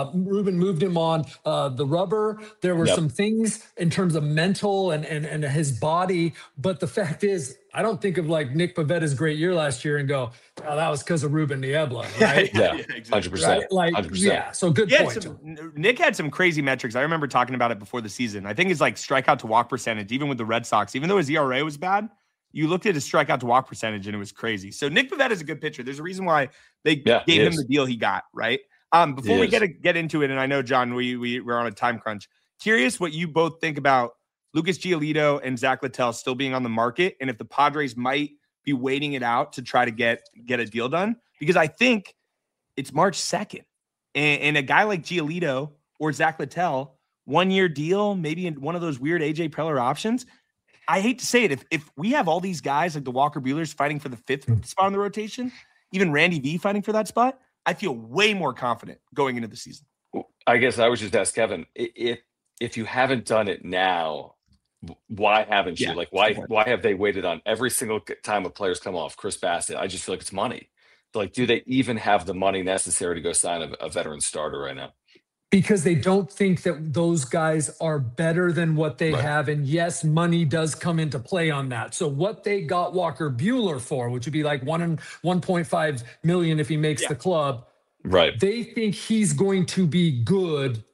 the rubber. There were some things in terms of mental and his body, but the fact is, I don't think of like Nick Pivetta's great year last year and go, oh, that was because of Ruben Niebla, right? Exactly. 100%. Right? Like, 100%. So good point. Nick had some crazy metrics. I remember talking about it before the season. I think his like strikeout to walk percentage, even with the Red Sox, even though his ERA was bad, you looked at his strikeout to walk percentage and it was crazy. So Nick Pivetta is a good pitcher. There's a reason why they gave him the deal he got, right? Before we get into it, and I know, John, we're on a time crunch. Curious what you both think about Lucas Giolito and Zach Littell still being on the market, and if the Padres might be waiting it out to try to get a deal done, because I think it's March 2nd, and a guy like Giolito or Zach Littell, 1-year deal, maybe in one of those weird AJ Preller options. I hate to say it, if we have all these guys like the Walker Buehlers fighting for the 5th spot in the rotation, even Randy V fighting for that spot, I feel way more confident going into the season. I guess I would just ask Kevin, if you haven't done it now, why haven't you? Like, why have they waited on every single time a player's come off? Chris Bassett, I just feel like it's money. Like, do they even have the money necessary to go sign a veteran starter right now? Because they don't think that those guys are better than what they have. And yes, money does come into play on that. So what they got Walker Buehler for, which would be like $1.5 million if he makes the club. Right. They think he's going to be good.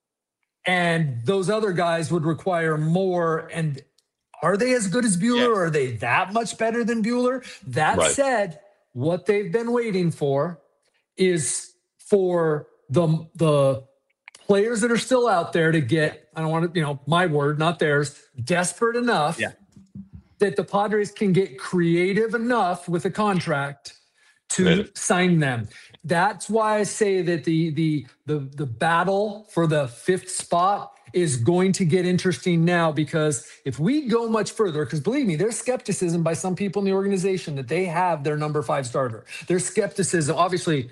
And those other guys would require more. And are they as good as Buehler? Or are they that much better than Buehler? That said, what they've been waiting for is for the players that are still out there to get, I don't want to, my word, not theirs, desperate enough that the Padres can get creative enough with a contract to sign them. That's why I say that the battle for the 5th spot is going to get interesting now, because if we go much further, because believe me, there's skepticism by some people in the organization that they have their number 5 starter. There's skepticism, obviously.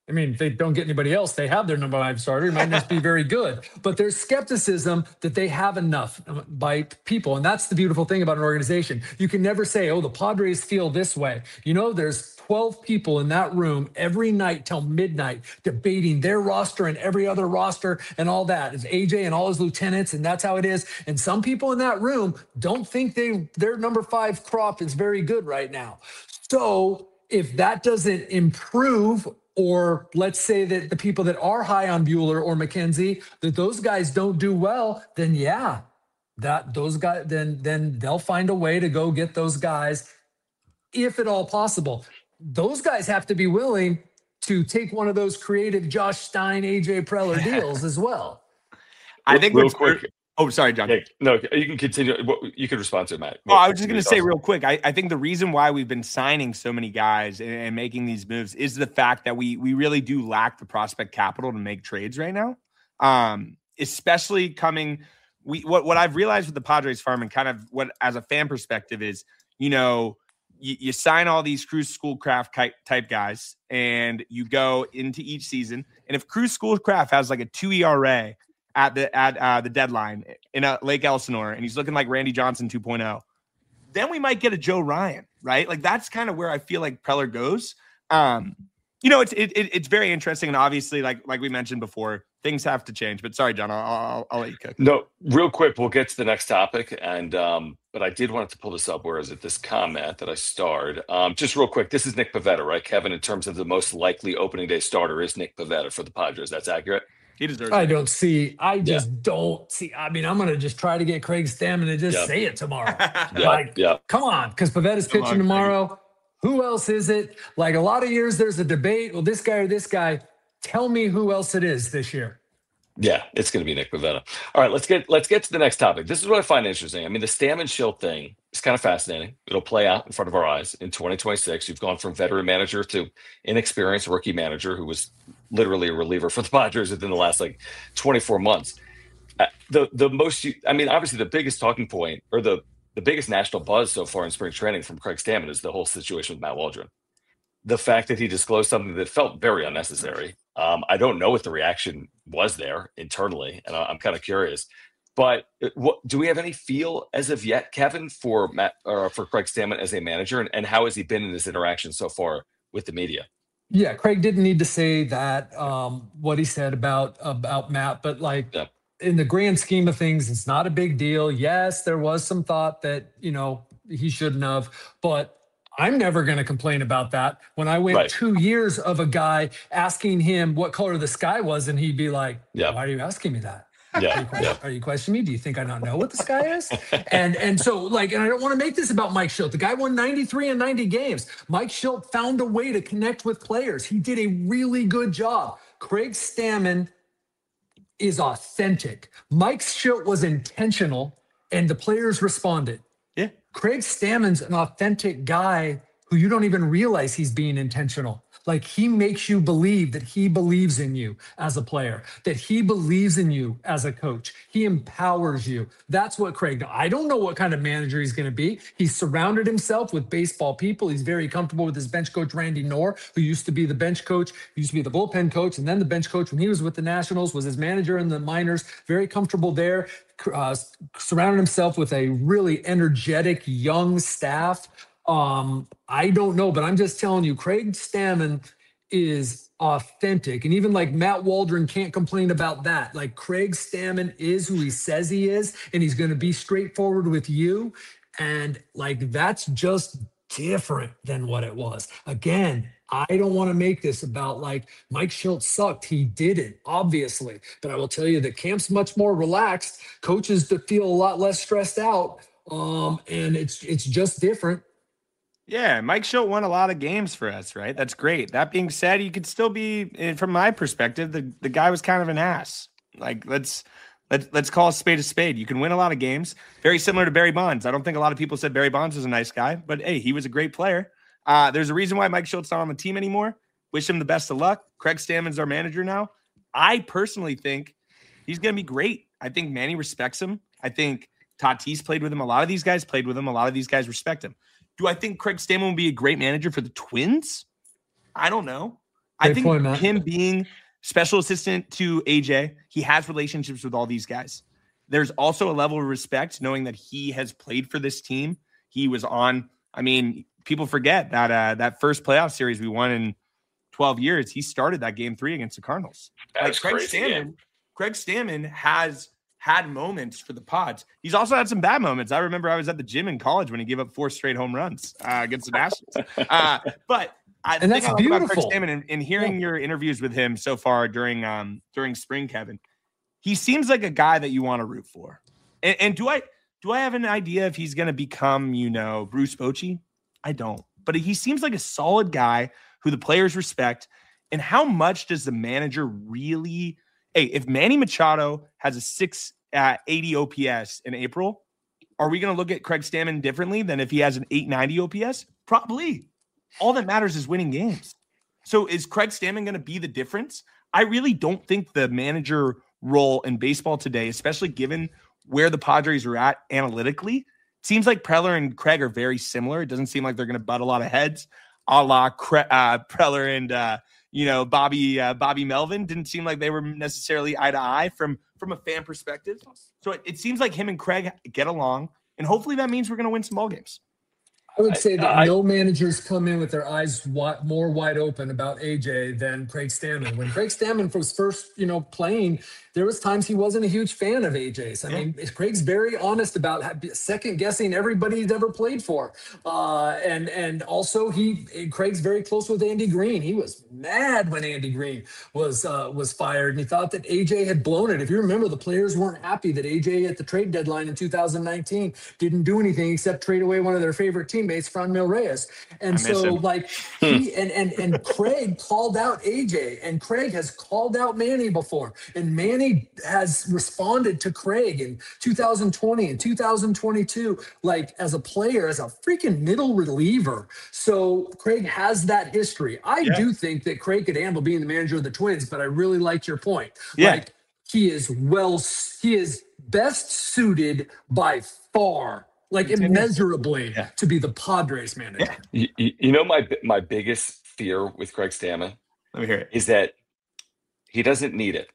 I mean, if they don't get anybody else, they have their number 5 starter. It might just be very good. But there's skepticism that they have enough by people. And that's the beautiful thing about an organization. You can never say, oh, the Padres feel this way. There's 12 people in that room every night till midnight debating their roster and every other roster and all that. It's AJ and all his lieutenants, and that's how it is. And some people in that room don't think their number 5 crop is very good right now. So if that doesn't improve, or let's say that the people that are high on Buehler or McKenzie, that those guys don't do well, then yeah, those guys, then they'll find a way to go get those guys, if at all possible. Those guys have to be willing to take one of those creative Josh Stein, AJ Preller deals as well. I think real quick. Oh, sorry, John. Yeah, no, you can continue. You can respond to it, Matt. I was just going to say real quick, I think the reason why we've been signing so many guys and making these moves is the fact that we really do lack the prospect capital to make trades right now. Especially coming, what I've realized with the Padres farm and kind of what as a fan perspective is, you sign all these Cruz Schoolcraft type guys and you go into each season. And if Cruz Schoolcraft has like a 2 ERA at the deadline in Lake Elsinore, and he's looking like Randy Johnson 2.0, then we might get a Joe Ryan, right? Like that's kind of where I feel like Preller goes. It's very interesting, and obviously, like we mentioned before, things have to change. But sorry, John, I'll let you cook. No, real quick, we'll get to the next topic, and but I did want to pull this up. Where is it? This comment that I starred. Just real quick, this is Nick Pivetta, right, Kevin? In terms of the most likely opening day starter is Nick Pivetta for the Padres. That's accurate. He deserves I it. don't see. I just don't see. I mean, I'm going to just try to get Craig Stammen to just say it tomorrow. Come on, because Pavetta's pitching tomorrow. Who else is it? Like a lot of years, there's a debate. Well, this guy or this guy. Tell me who else it is this year. Yeah, it's going to be Nick Pivetta. All right, let's get to the next topic. This is what I find interesting. I mean, the Stammen-Shildt thing is kind of fascinating. It'll play out in front of our eyes in 2026. You've gone from veteran manager to inexperienced rookie manager who was literally a reliever for the Padres within the last 24 months. Obviously the biggest talking point or the biggest national buzz so far in spring training from Craig Stammen is the whole situation with Matt Waldron. The fact that he disclosed something that felt very unnecessary. I don't know what the reaction was there internally, and I'm kind of curious. But do we have any feel as of yet, Kevin, for Matt or for Craig Stammen as a manager, and how has he been in this interaction so far with the media? Yeah, Craig didn't need to say that, what he said about Matt, but in the grand scheme of things, it's not a big deal. Yes, there was some thought that, he shouldn't have, but I'm never going to complain about that. When I went 2 years of a guy asking him what color the sky was, and he'd be like, why are you asking me that? Are you questioning me? Do you think I don't know what the sky is? And so and I don't want to make this about Mike Shildt. The guy won 93 and 90 games. Mike Shildt found a way to connect with players. He did a really good job. Craig Stammen is authentic. Mike Shildt was intentional, and the players responded. Yeah. Craig Stammen's an authentic guy who you don't even realize he's being intentional. Like, he makes you believe that he believes in you as a player, that he believes in you as a coach. He empowers you. That's what Craig does. I don't know what kind of manager he's going to be. He's surrounded himself with baseball people. He's very comfortable with his bench coach, Randy Knorr, who used to be the bench coach, used to be the bullpen coach, and then the bench coach when he was with the Nationals, was his manager in the minors. Very comfortable there. Surrounded himself with a really energetic young staff. I don't know, but I'm just telling you, Craig Stammen is authentic. And even like Matt Waldron can't complain about that. Like, Craig Stammen is who he says he is, and he's going to be straightforward with you. And that's just different than what it was. Again, I don't want to make this about Mike Shildt sucked. He didn't, obviously. But I will tell you that camp's much more relaxed. Coaches feel a lot less stressed out. And it's just different. Yeah, Mike Shildt won a lot of games for us, right? That's great. That being said, you could still be, from my perspective, the guy was kind of an ass. Let's call a spade. You can win a lot of games. Very similar to Barry Bonds. I don't think a lot of people said Barry Bonds was a nice guy, but hey, he was a great player. There's a reason why Mike Shildt's not on the team anymore. Wish him the best of luck. Craig Stammen's our manager now. I personally think he's going to be great. I think Manny respects him. I think Tatis played with him. A lot of these guys played with him. A lot of these guys respect him. Do I think Craig Stammen will be a great manager for the Twins? I don't know. I Great think point, Matt. him being special assistant to AJ, he has relationships with all these guys. There's also a level of respect knowing that he has played for this team. He was on, I mean, people forget that that first playoff series we won in 12 years, he started that game 3 against the Cardinals. That's crazy, Craig Stammen has had moments for the Pods. He's also had some bad moments. I remember I was at the gym in college when he gave up 4 straight home runs against the Nationals. But I think that's I like about Craig beautiful. Stammen and hearing your interviews with him so far during spring, Kevin, he seems like a guy that you want to root for. And do I have an idea if he's going to become, Bruce Bochy? I don't. But he seems like a solid guy who the players respect. And how much does the manager really? Hey, if Manny Machado has a 680 OPS in April, are we going to look at Craig Stammen differently than if he has an 890 OPS? Probably. All that matters is winning games. So is Craig Stammen going to be the difference? I really don't think the manager role in baseball today, especially given where the Padres are at analytically, seems like Preller and Craig are very similar. It doesn't seem like they're going to butt a lot of heads, a la Preller and Bobby Melvin. Didn't seem like they were necessarily eye to eye from a fan perspective. So it seems like him and Craig get along, and hopefully that means we're going to win some ball games. I would say that no managers come in with their eyes more wide open about AJ than Craig Stammen. When Craig Stammen was first, playing, there was times he wasn't a huge fan of AJ's. I mean, Craig's very honest about second guessing everybody he's ever played for. And also Craig's very close with Andy Green. He was mad when Andy Green was fired, and he thought that AJ had blown it. If you remember, the players weren't happy that AJ at the trade deadline in 2019 didn't do anything except trade away one of their favorite teammates, Franmil Reyes. And so he and Craig called out AJ, and Craig has called out Manny before, and Manny has responded to Craig in 2020 and 2022, as a player, as a freaking middle reliever. So Craig has that history. I do think that Craig could handle being the manager of the Twins, but I really liked your point. Yeah. He is best suited by far, immeasurably, to be the Padres manager. My biggest fear with Craig Stammen, let me hear it, is that he doesn't need it.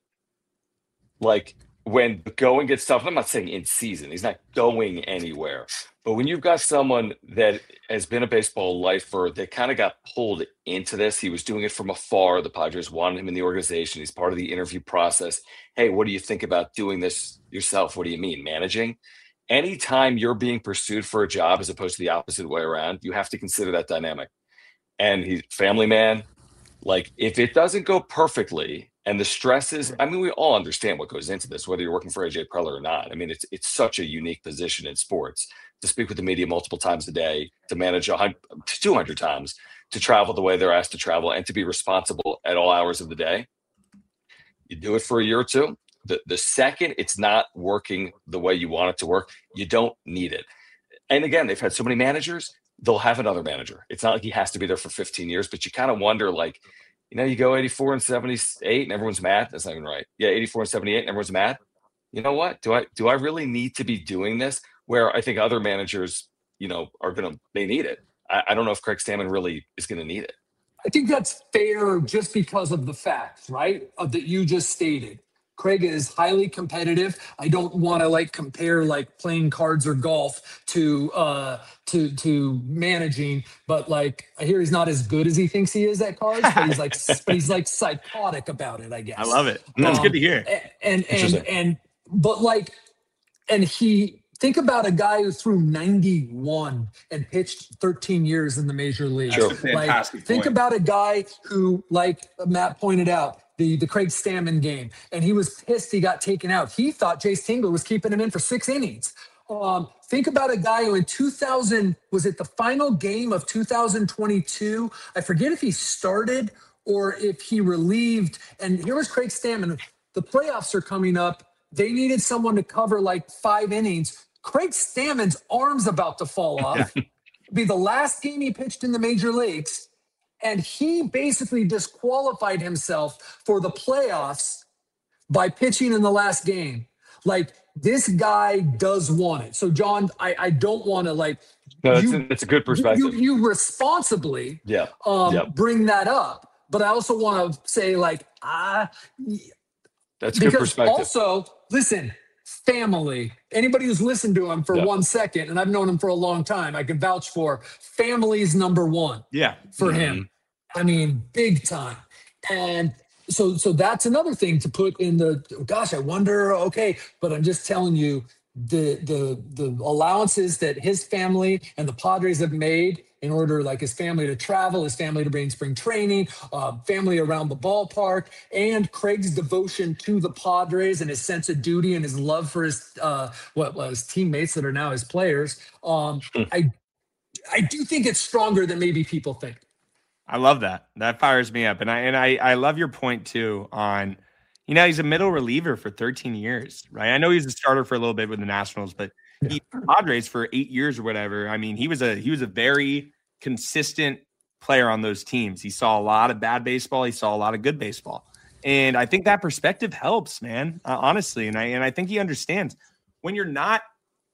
When the going gets tough, I'm not saying in season, he's not going anywhere. But when you've got someone that has been a baseball lifer that kind of got pulled into this, he was doing it from afar. The Padres wanted him in the organization. He's part of the interview process. Hey, what do you think about doing this yourself? What do you mean, managing? Anytime you're being pursued for a job as opposed to the opposite way around, you have to consider that dynamic. And he's a family man. If it doesn't go perfectly, and the stresses, I mean, we all understand what goes into this, whether you're working for AJ Preller or not. I mean, it's such a unique position in sports to speak with the media multiple times a day, to manage 200 times, to travel the way they're asked to travel, and to be responsible at all hours of the day. You do it for a year or two. The second it's not working the way you want it to work, you don't need it. And again, they've had so many managers, they'll have another manager. It's not like he has to be there for 15 years, but you kind of wonder, you go 84 and 78 and everyone's mad. That's not even right. Yeah, 84 and 78 and everyone's mad. You know what? Do I really need to be doing this? Where I think other managers, they need it. I don't know if Craig Stammen really is going to need it. I think that's fair just because of the facts, right? That you just stated. Craig is highly competitive. I don't want to compare playing cards or golf to managing, but I hear he's not as good as he thinks he is at cards, but he's psychotic about it, I guess. I love it. That's good to hear. Think about a guy who threw 91 and pitched 13 years in the major league. Sure. Think about a guy who, Matt pointed out, the Craig Stammen game, and he was pissed he got taken out. He thought Jace Tingler was keeping him in for 6 innings. Think about a guy who in 2000, was it the final game of 2022? I forget if he started or if he relieved. And here was Craig Stammen. The playoffs are coming up. They needed someone to cover 5 innings. Craig Stammen's arm's about to fall off. It'd be the last game he pitched in the major leagues. And he basically disqualified himself for the playoffs by pitching in the last game. This guy does want it. So, John, I don't want to No, that's a good perspective. You responsibly bring that up. but I also want to say like, That's good because perspective. also, listen, family. Anybody who's listened to him for Yep. 1 second, and I've known him for a long time, I can vouch for family's number one Yeah. for him. I mean, big time. And so that's another thing to put in the, gosh, I wonder, okay, but I'm just telling you, the allowances that his family and the Padres have made in order, like his family to travel, his family to bring spring training, family around the ballpark, and Craig's devotion to the Padres and his sense of duty and his love for his his teammates that are now his players. I do think it's stronger than maybe people think. I love that. That fires me up. And I love your point too on, he's a middle reliever for 13 years, right? I know he's a starter for a little bit with the Nationals, but he Padres for 8 years or whatever. I mean, he was a very consistent player on those teams. He saw a lot of bad baseball. He saw a lot of good baseball. And I think that perspective helps, man, honestly. And I think he understands when you're not.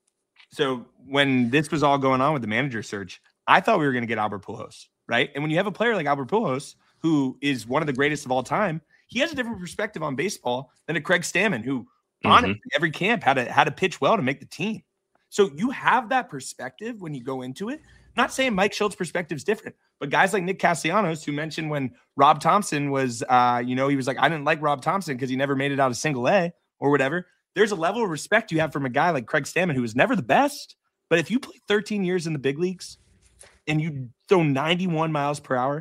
So when this was all going on with the manager search, I thought we were going to get Albert Pujols, right? And when you have a player like Albert Pujols, who is one of the greatest of all time, he has a different perspective on baseball than a Craig Stammen, who honestly every camp had to pitch well to make the team. So you have that perspective when you go into it. Not saying Mike Schultz's perspective is different, but guys like Nick Castellanos, who mentioned when Rob Thompson was, he was like, I didn't like Rob Thompson because he never made it out of single A or whatever. There's a level of respect you have from a guy like Craig Stammen, who was never the best. But if you play 13 years in the big leagues and you throw 91 miles per hour,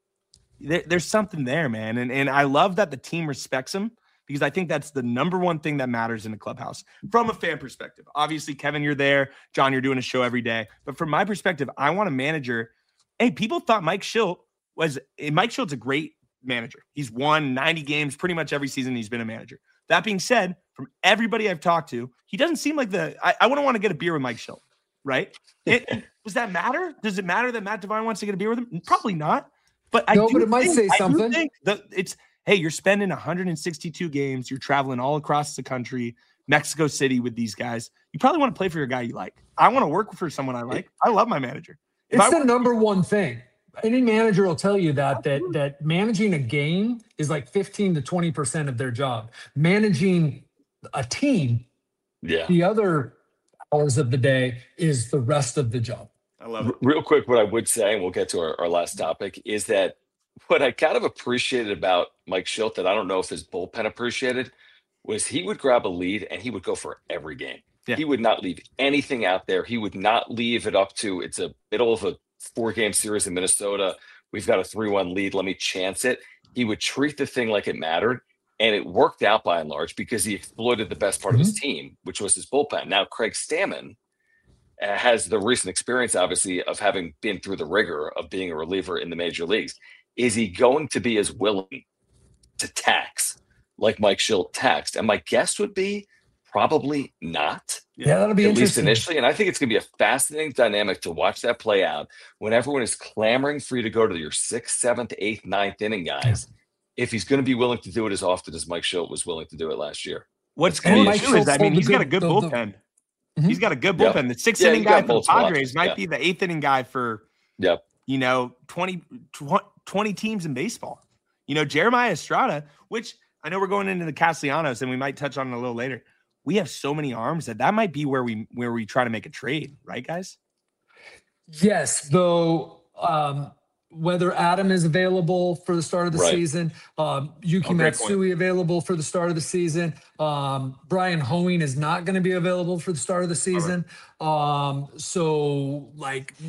there's something there, man. And I love that the team respects him, because I think that's the number one thing that matters in the clubhouse from a fan perspective. Obviously, Kevin, you're there. John, you're doing a show every day. But from my perspective, I want a manager. Hey, people thought Mike Shildt Shildt's a great manager. He's won 90 games pretty much every season he's been a manager. That being said, from everybody I've talked to, he doesn't seem like I wouldn't want to get a beer with Mike Shildt, right? Does that matter? Does it matter that Matt Devine wants to get a beer with him? Probably not. But but it might say something. Hey, you're spending 162 games. You're traveling all across the country, Mexico City with these guys. You probably want to play for a guy you like. I want to work for someone I like. I love my manager. It's the number one thing. Any manager will tell you that managing a game is like 15 to 20% of their job. Managing a team, the other hours of the day, is the rest of the job. I love it. Real quick, what I would say, and we'll get to our last topic, is that what I kind of appreciated about Mike Shildt, that I don't know if his bullpen appreciated, was he would grab a lead and he would go for every game. Yeah. He would not leave anything out there. He would not leave it up to, it's a middle of a 4-game series in Minnesota. We've got a 3-1 lead. Let me chance it. He would treat the thing like it mattered. And it worked out by and large because he exploited the best part of his team, which was his bullpen. Now, Craig Stammen has the recent experience, obviously, of having been through the rigor of being a reliever in the major leagues. Is he going to be as willing to tax like Mike Shildt taxed? And my guess would be probably not. Yeah, that'll be at interesting. Least initially. And I think it's going to be a fascinating dynamic to watch that play out when everyone is clamoring for you to go to your 6th, 7th, 8th, 9th inning guys. If he's going to be willing to do it as often as Mike Shildt was willing to do it last year. What's cool too is, he's got a good bullpen. He's got a good bullpen. The 6th inning guy for the Padres might be the 8th inning guy for 20 teams in baseball. Jeremiah Estrada, which I know we're going into the Castellanos and we might touch on it a little later. We have so many arms that might be where we try to make a trade, right, guys? Yes, though whether Adam is available for the start of the season, Yuki Matsui available for the start of the season, Brian Hoeing is not going to be available for the start of the season. So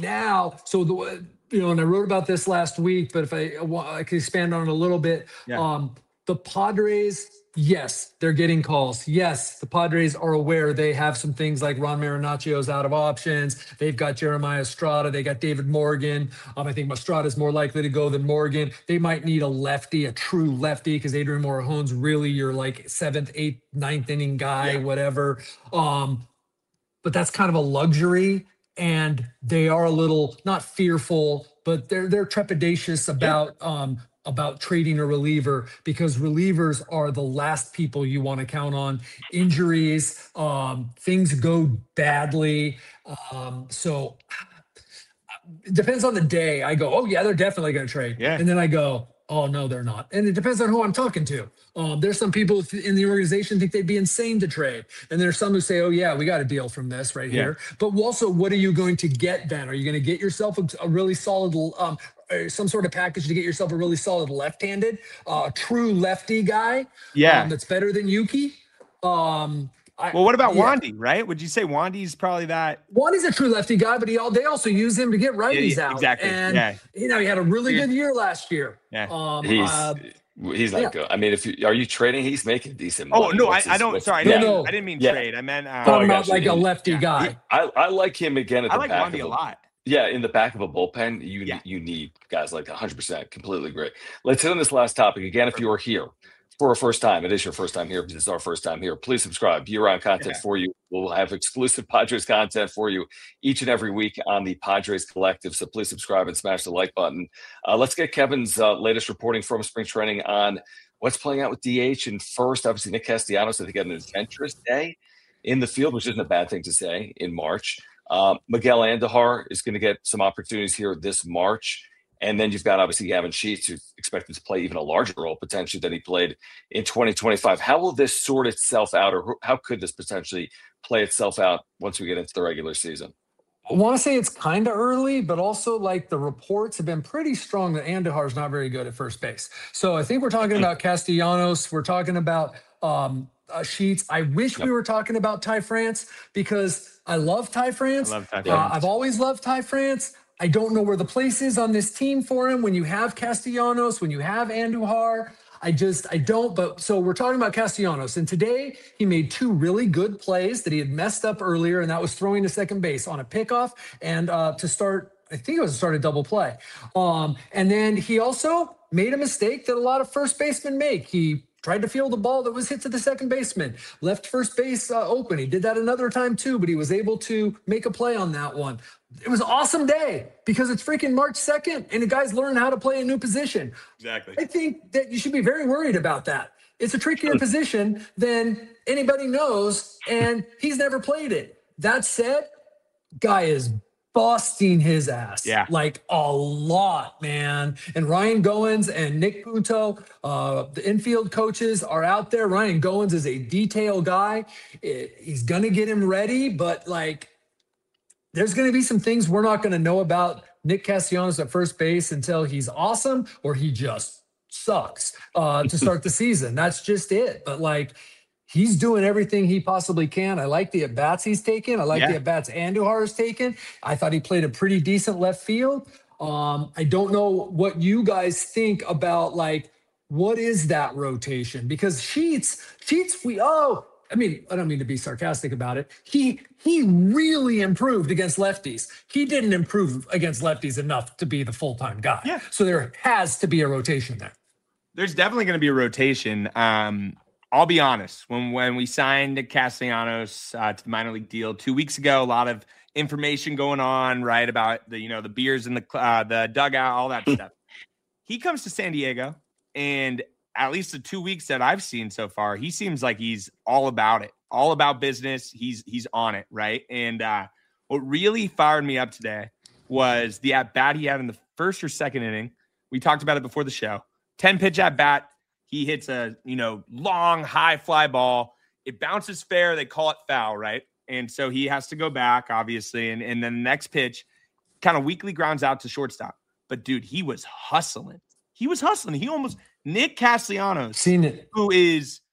and I wrote about this last week, but if I can expand on it a little bit, the Padres, yes, they're getting calls. Yes, the Padres are aware they have some things like Ron Marinaccio's out of options. They've got Jeremiah Estrada. They got David Morgan. I think Estrada is more likely to go than Morgan. They might need a lefty, a true lefty, because Adrian Morejon's really your like 7th, 8th, 9th inning guy, whatever. But that's kind of a luxury. And they are a little not fearful, but they're trepidatious about trading a reliever, because relievers are the last people you want to count on. Injuries, things go badly. So it depends on the day. I go, oh yeah, they're definitely going to trade. Yeah. And then I go, Oh no, they're not, and it depends on who I'm talking to. There's some people in the organization think they'd be insane to trade, and there's some who say, "Oh yeah, we got a deal from this right Yeah. here." But also, what are you going to get then? Are you going to get yourself a really solid, some sort of package to get yourself a really solid left-handed, true lefty guy? Yeah. That's better than Yuki. Well, what about Yeah. Wandy, right? Would you say Wandy's probably that? Wandy's a true lefty guy, but they also use him to get righties out. exactly. And Yeah. he had a really good year last year. Yeah. He's not yeah. good. I mean, are you trading? He's making decent Oh money. no, What's I his- don't. what's- Sorry, yeah. No. I didn't mean Yeah. trade. I meant Oh, talking I about got like you. a lefty guy. I like him again at I the like back Wandy of a lot. Yeah, in the back of a bullpen, you need guys like 100%, completely agree. Let's hit on this last topic again. If you are here for a first time, it is your first time here because it's our first time here. Please subscribe. Year-round content for you. We'll have exclusive Padres content for you each and every week on the Padres Collective. So please subscribe and smash the like button. Let's get Kevin's latest reporting from spring training on what's playing out with DH. And first, obviously, Nick Castellanos, I think, had an adventurous day in the field, which isn't a bad thing to say in March. Miguel Andujar is going to get some opportunities here this March. And then you've got, obviously, Gavin Sheets, who's expected to play even a larger role potentially than he played in 2025. How will this sort itself out, or how could this potentially play itself out once we get into the regular season? I want to say it's kind of early, but also like the reports have been pretty strong that Andujar is not very good at first base. So I think we're talking about Castellanos. We're talking about Sheets. I wish we were talking about Ty France because I love Ty France. I love Ty France. I've always loved Ty France. I don't know where the place is on this team for him when you have Castellanos, when you have Andujar. I don't. But so we're talking about Castellanos. And today he made two really good plays that he had messed up earlier, and that was throwing to second base on a pickoff and to start, I think it was to start a double play. And then he also made a mistake that a lot of first basemen make. He tried to field the ball that was hit to the second baseman, left first base open. He did that another time too, but he was able to make a play on that one. It was an awesome day because it's freaking March 2nd and the guys learn how to play a new position. Exactly. I think that you should be very worried about that. It's a trickier position than anybody knows, and he's never played it. That said, guy is busting his ass. Yeah. Like a lot, man. And Ryan Goins and Nick Punto, the infield coaches are out there. Ryan Goins is a detail guy. He's going to get him ready, but like there's going to be some things we're not going to know about Nick Castellanos at first base until he's awesome or he just sucks to start the season. That's just it. But like, he's doing everything he possibly can. I like the at-bats he's taken. I like the at-bats Andujar has taken. I thought he played a pretty decent left field. I don't know what you guys think about, like, what is that rotation? Because Sheets, I mean, I don't mean to be sarcastic about it. He really improved against lefties. He didn't improve against lefties enough to be the full-time guy. Yeah. So there has to be a rotation there. There's definitely going to be a rotation. I'll be honest. When we signed Castellanos to the minor league deal 2 weeks ago, a lot of information going on, right, about the beers in the dugout, all that stuff. He comes to San Diego, and at least the 2 weeks that I've seen so far, he seems like he's all about it, all about business. He's on it, right? And what really fired me up today was the at bat he had in the first or second inning. We talked about it before the show. 10-pitch at bat. He hits a, long, high fly ball. It bounces fair. They call it foul, right? And so he has to go back, obviously. And then the next pitch kind of weakly grounds out to shortstop. But, dude, he was hustling. Nick Castellanos, Seen it. who is,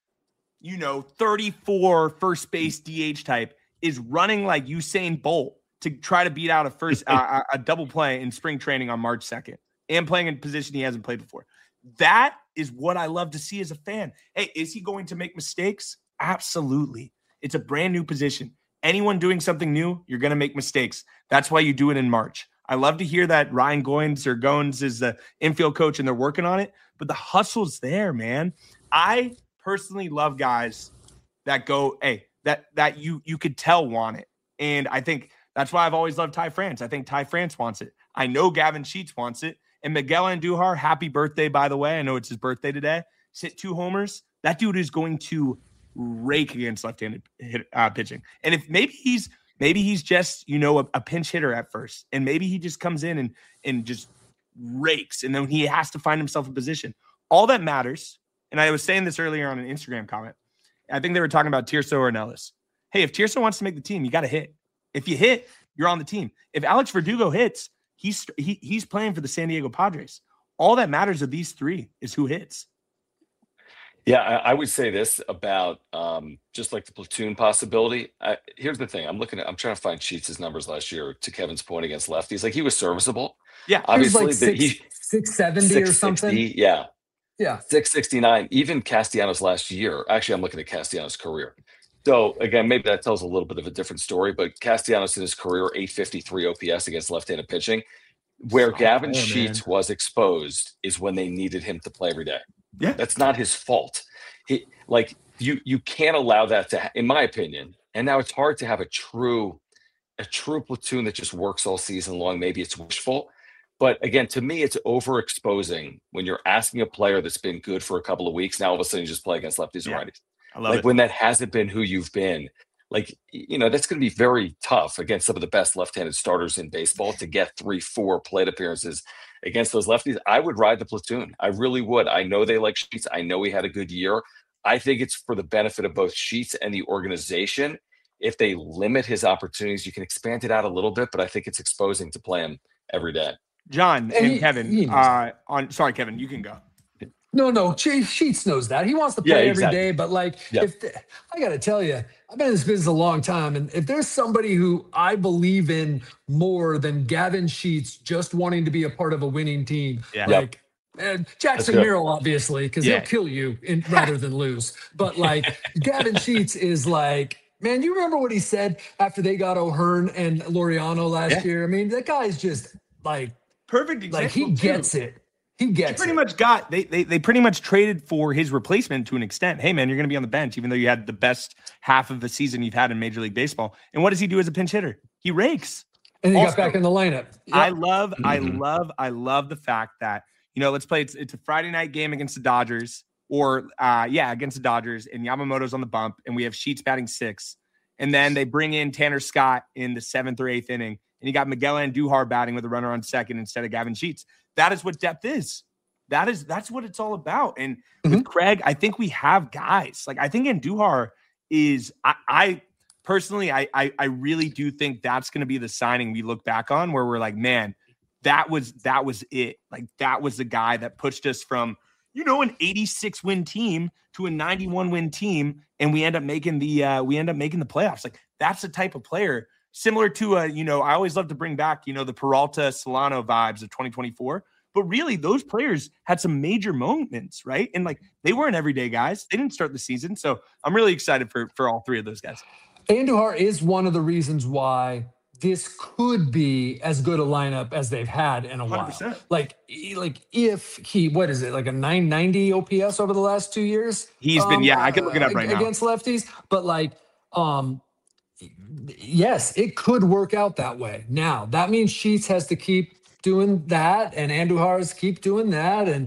34 first base DH type, is running like Usain Bolt to try to beat out a double play in spring training on March 2nd and playing in a position he hasn't played before. That is what I love to see as a fan. Hey, is he going to make mistakes? Absolutely. It's a brand new position. Anyone doing something new, you're going to make mistakes. That's why you do it in March. I love to hear that Ryan Goins is the infield coach and they're working on it, but the hustle's there, man. I personally love guys that go, hey, that you could tell want it. And I think that's why I've always loved Ty France. I think Ty France wants it. I know Gavin Sheets wants it. And Miguel Andujar, happy birthday, by the way. I know it's his birthday today. Hit 2 homers. That dude is going to rake against left-handed pitching. And if maybe he's just, a pinch hitter at first. And maybe he just comes in and just rakes. And then he has to find himself a position. All that matters, and I was saying this earlier on an Instagram comment, I think they were talking about Tirso or Nellis. Hey, if Tirso wants to make the team, you got to hit. If you hit, you're on the team. If Alex Verdugo hits, he's playing for the San Diego Padres. All that matters of these three is who hits. Yeah, I would say this about just like the platoon possibility. Here's the thing: I'm trying to find Sheets' numbers last year. To Kevin's point against lefties, like he was serviceable. Yeah, obviously, he was like 670 or something. Yeah, 669. Even Castellanos last year. Actually, I'm looking at Castellanos' career. So again, maybe that tells a little bit of a different story. But Castellanos in his career, 853 OPS against left-handed pitching. Where Gavin Sheets was exposed is when they needed him to play every day. Yeah, that's not his fault. You can't allow that to, in my opinion. And now it's hard to have a true platoon that just works all season long. Maybe it's wishful, but again, to me, it's overexposing when you're asking a player that's been good for a couple of weeks. Now all of a sudden, you just play against lefties and righties. I love it. When that hasn't been who you've been. That's going to be very tough against some of the best left-handed starters in baseball to get 3-4 plate appearances against those lefties. I would ride the platoon. I really would. I know they like Sheets. I know he had a good year. I think it's for the benefit of both Sheets and the organization. If they limit his opportunities, you can expand it out a little bit, but I think it's exposing to play him every day. John and Kevin, sorry, Kevin, you can go. No, Sheets knows that. He wants to play every day, but I got to tell you, I've been in this business a long time, and if there's somebody who I believe in more than Gavin Sheets just wanting to be a part of a winning team, Jackson Merrill, obviously, because he'll kill you rather than lose. But Gavin Sheets is man, you remember what he said after they got O'Hearn and Laureano last year? I mean, that guy's just perfect example. He gets it. He pretty much got they pretty much traded for his replacement to an extent. Hey man, you're going to be on the bench, even though you had the best half of the season you've had in Major League Baseball. And what does he do as a pinch hitter? He rakes. And he got back in the lineup. Yep. I love the fact that let's play. It's a Friday night game against the Dodgers, against the Dodgers, and Yamamoto's on the bump, and we have Sheets batting 6th, and then they bring in Tanner Scott in the 7th or 8th inning, and you got Miguel Andujar batting with a runner on second instead of Gavin Sheets. That is what depth is. That's what it's all about. And with Craig, I think we have guys. I think Andujar is. I personally, I really do think that's going to be the signing we look back on, where we're like, man, that was it. That was the guy that pushed us from an 86 win team to a 91 win team, and we end up making the playoffs. That's the type of player. Similar to I always love to bring back, the Peralta Solano vibes of 2024, but really those players had some major moments, right? And they weren't everyday guys. They didn't start the season. So I'm really excited for all three of those guys. Andujar is one of the reasons why this could be as good a lineup as they've had in a 100%. while. If he, what is it, a 990 OPS over the last 2 years? He's been, I can look it up right now. Against lefties. But yes, it could work out that way. Now, that means Sheets has to keep doing that, and Andujar's keep doing that. And,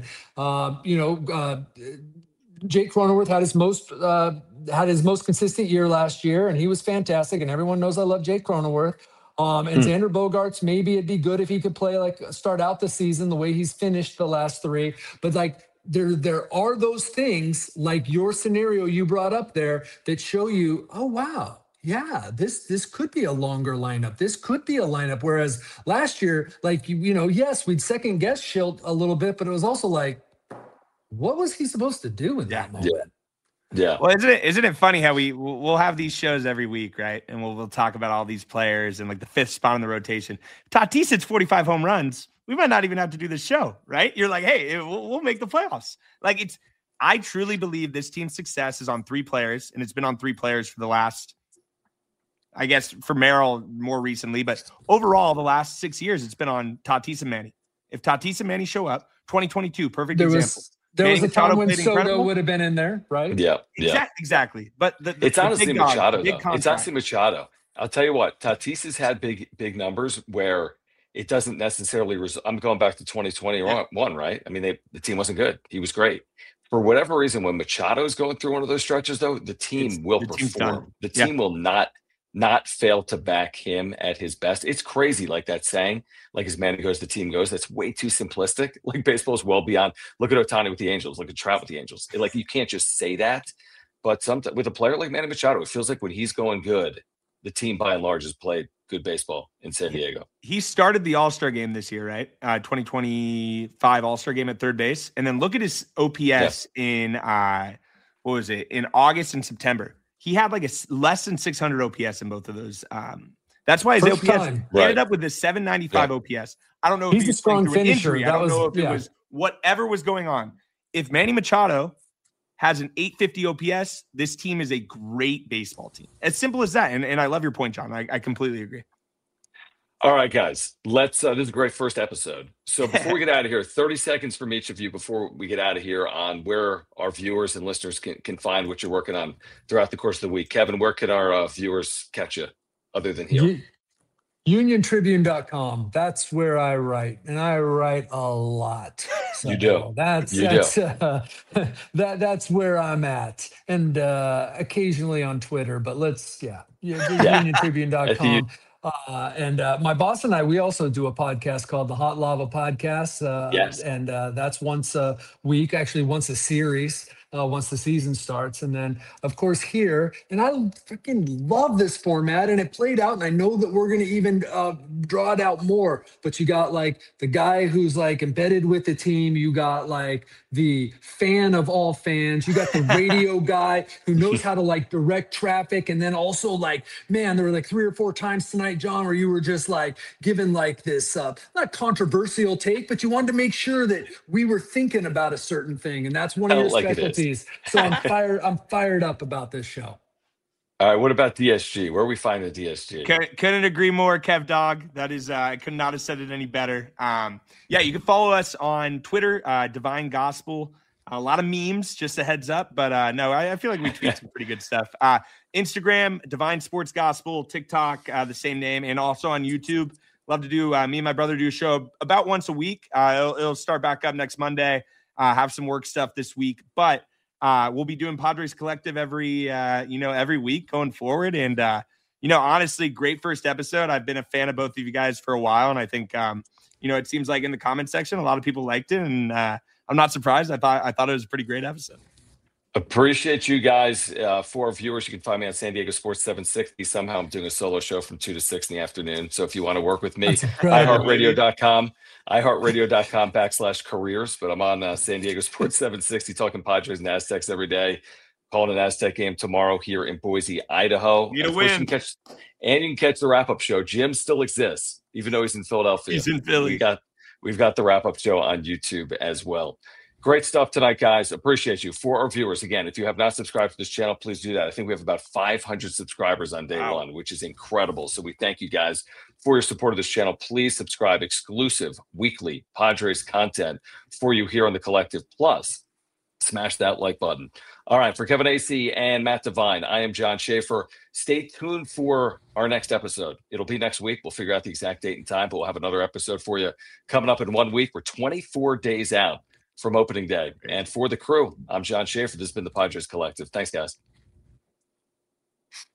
Jake Cronenworth had his most consistent year last year, and he was fantastic. And everyone knows I love Jake Cronenworth. And Xander Bogaerts, maybe it'd be good if he could play start out the season the way he's finished the last 3. But there are those things like your scenario you brought up there that show you, oh wow. Yeah, this could be a longer lineup. This could be a lineup. Whereas last year, yes, we'd second guess Schilt a little bit, but it was also what was he supposed to do in that moment? Yeah. Well, isn't it funny how we'll have these shows every week, right? And we'll talk about all these players and the 5th spot in the rotation. Tatis hits 45 home runs. We might not even have to do this show, right? You're like, hey, we'll make the playoffs. I truly believe this team's success is on 3 players, and it's been on 3 players for the last, I guess, for Merrill more recently, but overall, the last 6 years, it's been on Tatis and Manny. If Tatis and Manny show up, 2022, perfect example. There Manny was a time when played Soto incredible. would have been in there, right? Yeah. Exactly. But it's honestly Machado, though. Contract. It's honestly Machado. I'll tell you what, Tatis has had big numbers where it doesn't necessarily I'm going back to 2021, right? I mean, the team wasn't good. He was great. For whatever reason, when Machado's going through one of those stretches, though, the team will perform. The team will not not fail to back him at his best. It's crazy, like that saying, like as man goes, the team goes. That's way too simplistic. Like baseball is well beyond. Look at Ohtani with the Angels. Look at Trout with the Angels. Like you can't just say that. But sometimes with a player like Manny Machado, it feels like when he's going good, the team by and large has played good baseball in San Diego. He started the All-Star game this year, right? 2025 All-Star game at third base. And then look at his OPS in, what was it? In August and September. He had like a less than 600 OPS in both of those. That's why his First OPS time. ended up with a 795 OPS. I don't know if He's a strong through an finisher. injury. I That don't was- know if yeah. it was whatever was going on. If Manny Machado has an 850 OPS, this team is a great baseball team. As simple as that. And I love your point, John. I completely agree. All right, guys, let's, this is a great first episode. So before we get out of here, 30 seconds from each of you before we get out of here on where our viewers and listeners can find what you're working on throughout the course of the week. Kevin, where can our viewers catch you other than here? UnionTribune.com. That's where I write, and I write a lot. So You do. That's that's where I'm at, and occasionally on Twitter. But UnionTribune.com. And my boss and I, we also do a podcast called the Hot Lava Podcast. Yes. And that's once a week, actually once a series, once the season starts. And then, of course, here, and I freaking love this format, and it played out, and I know that we're going to even draw it out more. But you got like the guy who's like embedded with the team. You got like the fan of all fans. You got the radio guy who knows how to like direct traffic. And then also like, man, there were like 3 or 4 times tonight, John, where you were just like given like this, not controversial take, but you wanted to make sure that we were thinking about a certain thing. And that's one of your specialties. So I'm fired up about this show. All right, what about DSG? Where are we finding the DSG? Couldn't agree more, Kev Dog. That is, I could not have said it any better. Yeah, you can follow us on Twitter, Divine Gospel. A lot of memes, just a heads up. But no, I feel like we tweet some pretty good stuff. Instagram, Divine Sports Gospel, TikTok, the same name, and also on YouTube. Love to do, me and my brother do a show about once a week. It'll start back up next Monday. Have some work stuff this week, but we'll be doing Padres Collective every week going forward. And, honestly, great first episode. I've been a fan of both of you guys for a while. And I think, it seems like in the comment section, a lot of people liked it. And I'm not surprised. I thought it was a pretty great episode. Appreciate you guys. For our viewers, you can find me on San Diego Sports 760. Somehow I'm doing a solo show from 2 to 6 in the afternoon. So if you want to work with me, iHeartRadio.com/careers. But I'm on San Diego Sports 760 talking Padres and Aztecs every day. Calling an Aztec game tomorrow here in Boise, Idaho. Need a Of course, win. you can catch the wrap-up show. Jim still exists, even though he's in Philadelphia. He's in Philly. We've got the wrap-up show on YouTube as well. Great stuff tonight, guys. Appreciate you. For our viewers, again, if you have not subscribed to this channel, please do that. I think we have about 500 subscribers on day one, which is incredible. So we thank you guys for your support of this channel. Please subscribe. Exclusive weekly Padres content for you here on The Collective. Plus, smash that like button. All right, for Kevin AC and Matt Devine, I am John Schaefer. Stay tuned for our next episode. It'll be next week. We'll figure out the exact date and time, but we'll have another episode for you coming up in 1 week. We're 24 days out from opening day. And for the crew, I'm John Schaefer. This has been the Padres Collective. Thanks, guys.